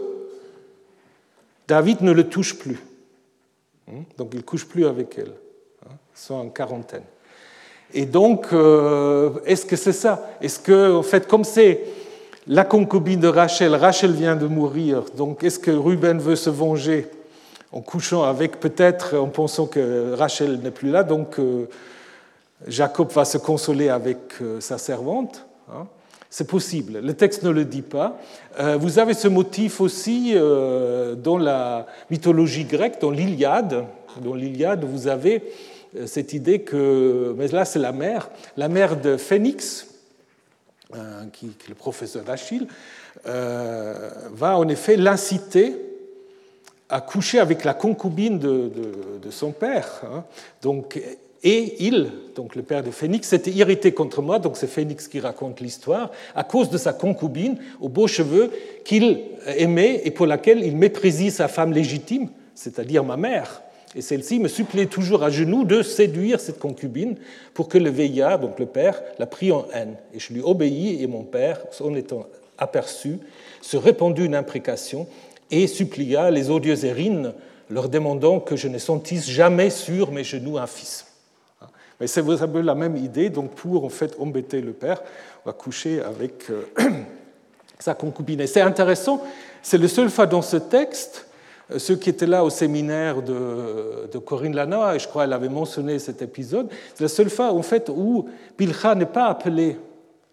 David ne le touche plus. Donc, il ne couche plus avec elle. Ils sont en quarantaine. Et donc, euh, est-ce que c'est ça? Est-ce que, en fait, comme c'est la concubine de Rachel, Rachel vient de mourir, donc est-ce que Ruben veut se venger en couchant avec, peut-être en pensant que Rachel n'est plus là, donc euh, Jacob va se consoler avec euh, sa servante, hein. C'est possible, le texte ne le dit pas. Euh, vous avez ce motif aussi euh, dans la mythologie grecque, dans l'Iliade. Dans l'Iliade, vous avez euh, cette idée que, mais là c'est la mère, la mère de Phénix, euh, qui, qui est le professeur d'Achille, euh, va en effet l'inciter à coucher avec la concubine de, de, de son père. Hein. Donc, et il, donc le père de Phénix, s'était irrité contre moi, donc c'est Phénix qui raconte l'histoire, à cause de sa concubine aux beaux cheveux qu'il aimait et pour laquelle il méprisait sa femme légitime, c'est-à-dire ma mère. Et celle-ci me suppliait toujours à genoux de séduire cette concubine pour que le vieillard, donc le père, la prit en haine. Et je lui obéis et mon père, en étant aperçu, se répandit une imprécation et supplia les odieuses hérines, leur demandant que je ne sentisse jamais sur mes genoux un fils. Mais c'est un peu la même idée, donc pour en fait embêter le père, on va coucher avec euh, sa concubine. Et c'est intéressant, c'est la seule fois dans ce texte, ceux qui étaient là au séminaire de, de Corinne Lanois, et je crois qu'elle avait mentionné cet épisode, c'est la seule fois en fait où Bilha n'est pas appelée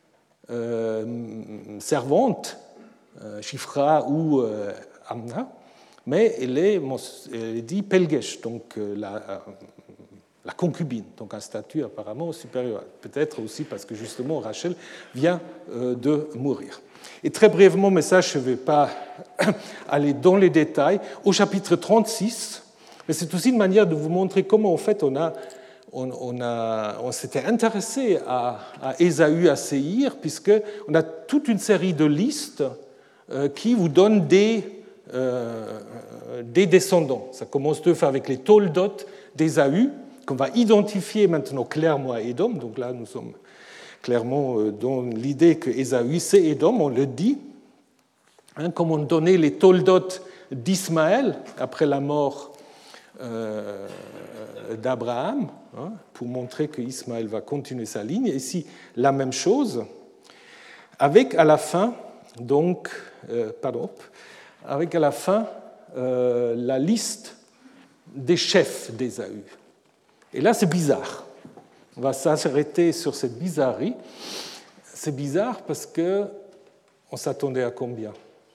euh, servante, euh, Shifra ou euh, Amna, mais elle est, elle est dit Pelgesh, donc euh, la, euh, la concubine, donc un statut apparemment supérieur. Peut-être aussi parce que justement Rachel vient euh, de mourir. Et très brièvement, mais ça je ne vais pas aller dans les détails, au chapitre trente-six, mais c'est aussi une manière de vous montrer comment en fait on a On, on, a, on s'était intéressé à, à Ésaü, à Séhir, puisqu'on a toute une série de listes euh, qui vous donnent des, euh, des descendants. Ça commence deux fois avec les Toldot d'Ésaü, qu'on va identifier maintenant clairement à Édom. Donc là, nous sommes clairement dans l'idée que Ésaü, c'est Édom, on le dit. Hein, comme on donnait les Toldot d'Ismaël après la mort euh, d'Abraham, hein, pour montrer que Ismaël va continuer sa ligne. Et ici, la même chose, avec à la fin, donc, euh, pardon, avec à la fin euh, la liste des chefs d'Ésaü. Et là, c'est bizarre. On va s'arrêter sur cette bizarrerie. C'est bizarre parce qu'on s'attendait à combien ?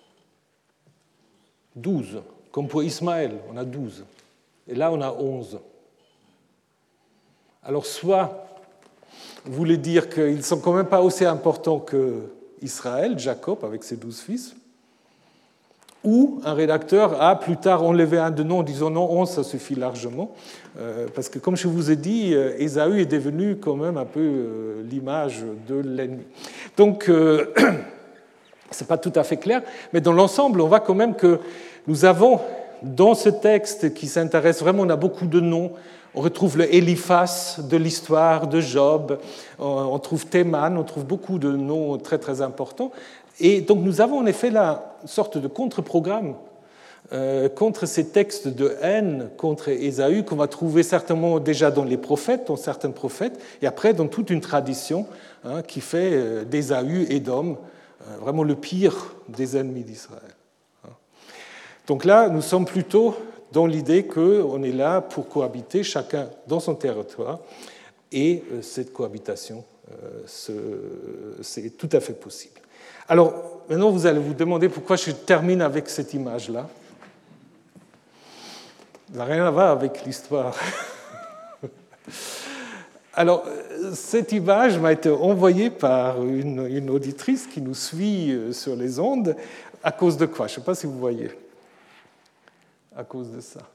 douze. Comme pour Ismaël, on a douze. Et là, on a onze. Alors, soit vous voulez dire qu'ils ne sont quand même pas aussi importants qu'Israël, Jacob, avec ses douze fils, ou un rédacteur a plus tard enlevé un de noms en disant non, onze, ça suffit largement. Euh, parce que, comme je vous ai dit, Ésaü est devenu quand même un peu euh, l'image de l'ennemi. Donc, euh, ce n'est pas tout à fait clair, mais dans l'ensemble, on voit quand même que nous avons, dans ce texte qui s'intéresse vraiment, on a beaucoup de noms. On retrouve le Eliphas de l'histoire de Job, on trouve Théman, on trouve beaucoup de noms très très importants. Et donc nous avons en effet là une sorte de contre-programme euh, contre ces textes de haine contre Ésaü qu'on va trouver certainement déjà dans les prophètes, dans certains prophètes, et après dans toute une tradition hein, qui fait euh, d'Ésaü et d'Édom euh, vraiment le pire des ennemis d'Israël. Donc là, nous sommes plutôt dans l'idée qu'on est là pour cohabiter chacun dans son territoire, et cette cohabitation, c'est tout à fait possible. Alors, maintenant, vous allez vous demander pourquoi je termine avec cette image-là. Ça n'a rien à voir avec l'histoire. Alors, cette image m'a été envoyée par une, une auditrice qui nous suit sur les ondes. À cause de quoi? Je ne sais pas si vous voyez. À cause de ça.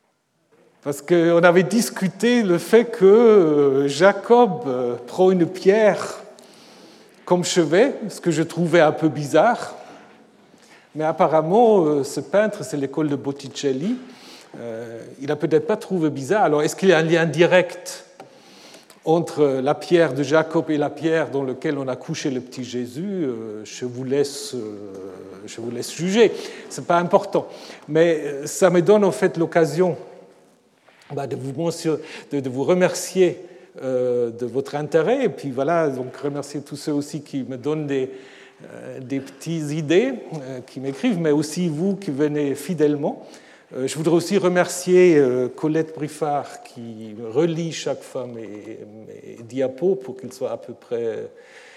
Parce qu'on avait discuté le fait que Jacob prend une pierre comme chevet, ce que je trouvais un peu bizarre. Mais apparemment, ce peintre, c'est l'école de Botticelli. Il n'a peut-être pas trouvé bizarre. Alors, est-ce qu'il y a un lien direct entre la pierre de Jacob et la pierre dans laquelle on a couché le petit Jésus? Je vous laisse, je vous laisse juger. Ce n'est pas important. Mais ça me donne en fait l'occasion de vous, de vous remercier de votre intérêt. Et puis voilà, donc remercier tous ceux aussi qui me donnent des, des petites idées, qui m'écrivent, mais aussi vous qui venez fidèlement. Je voudrais aussi remercier Colette Briffard qui relit chaque fois mes, mes diapos pour qu'ils soient à peu près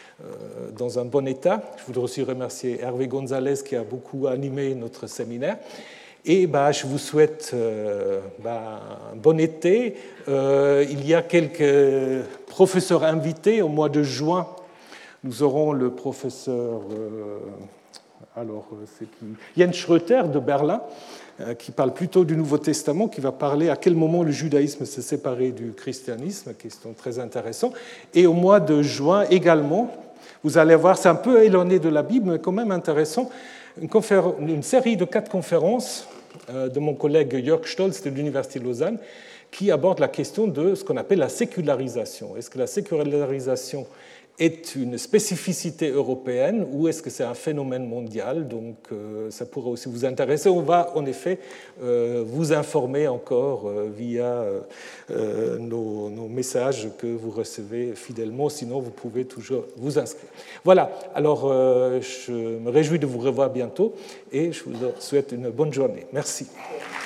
dans un bon état. Je voudrais aussi remercier Hervé Gonzalez qui a beaucoup animé notre séminaire. Et bah, je vous souhaite euh, bah, un bon été. Euh, il y a quelques professeurs invités au mois de juin. Nous aurons le professeur euh, alors, c'est qui Jens Schröter de Berlin, qui parle plutôt du Nouveau Testament, qui va parler à quel moment le judaïsme s'est séparé du christianisme, question très intéressante. Et au mois de juin également, vous allez voir, c'est un peu éloigné de la Bible, mais quand même intéressant, une, conféren- une série de quatre conférences de mon collègue Jörg Stolz de l'Université de Lausanne, qui aborde la question de ce qu'on appelle la sécularisation. Est-ce que la sécularisation est une spécificité européenne ou est-ce que c'est un phénomène mondial? Donc euh, ça pourrait aussi vous intéresser. On va en effet euh, vous informer encore euh, via euh, nos, nos messages que vous recevez fidèlement, sinon vous pouvez toujours vous inscrire. Voilà, alors euh, je me réjouis de vous revoir bientôt et je vous souhaite une bonne journée. Merci.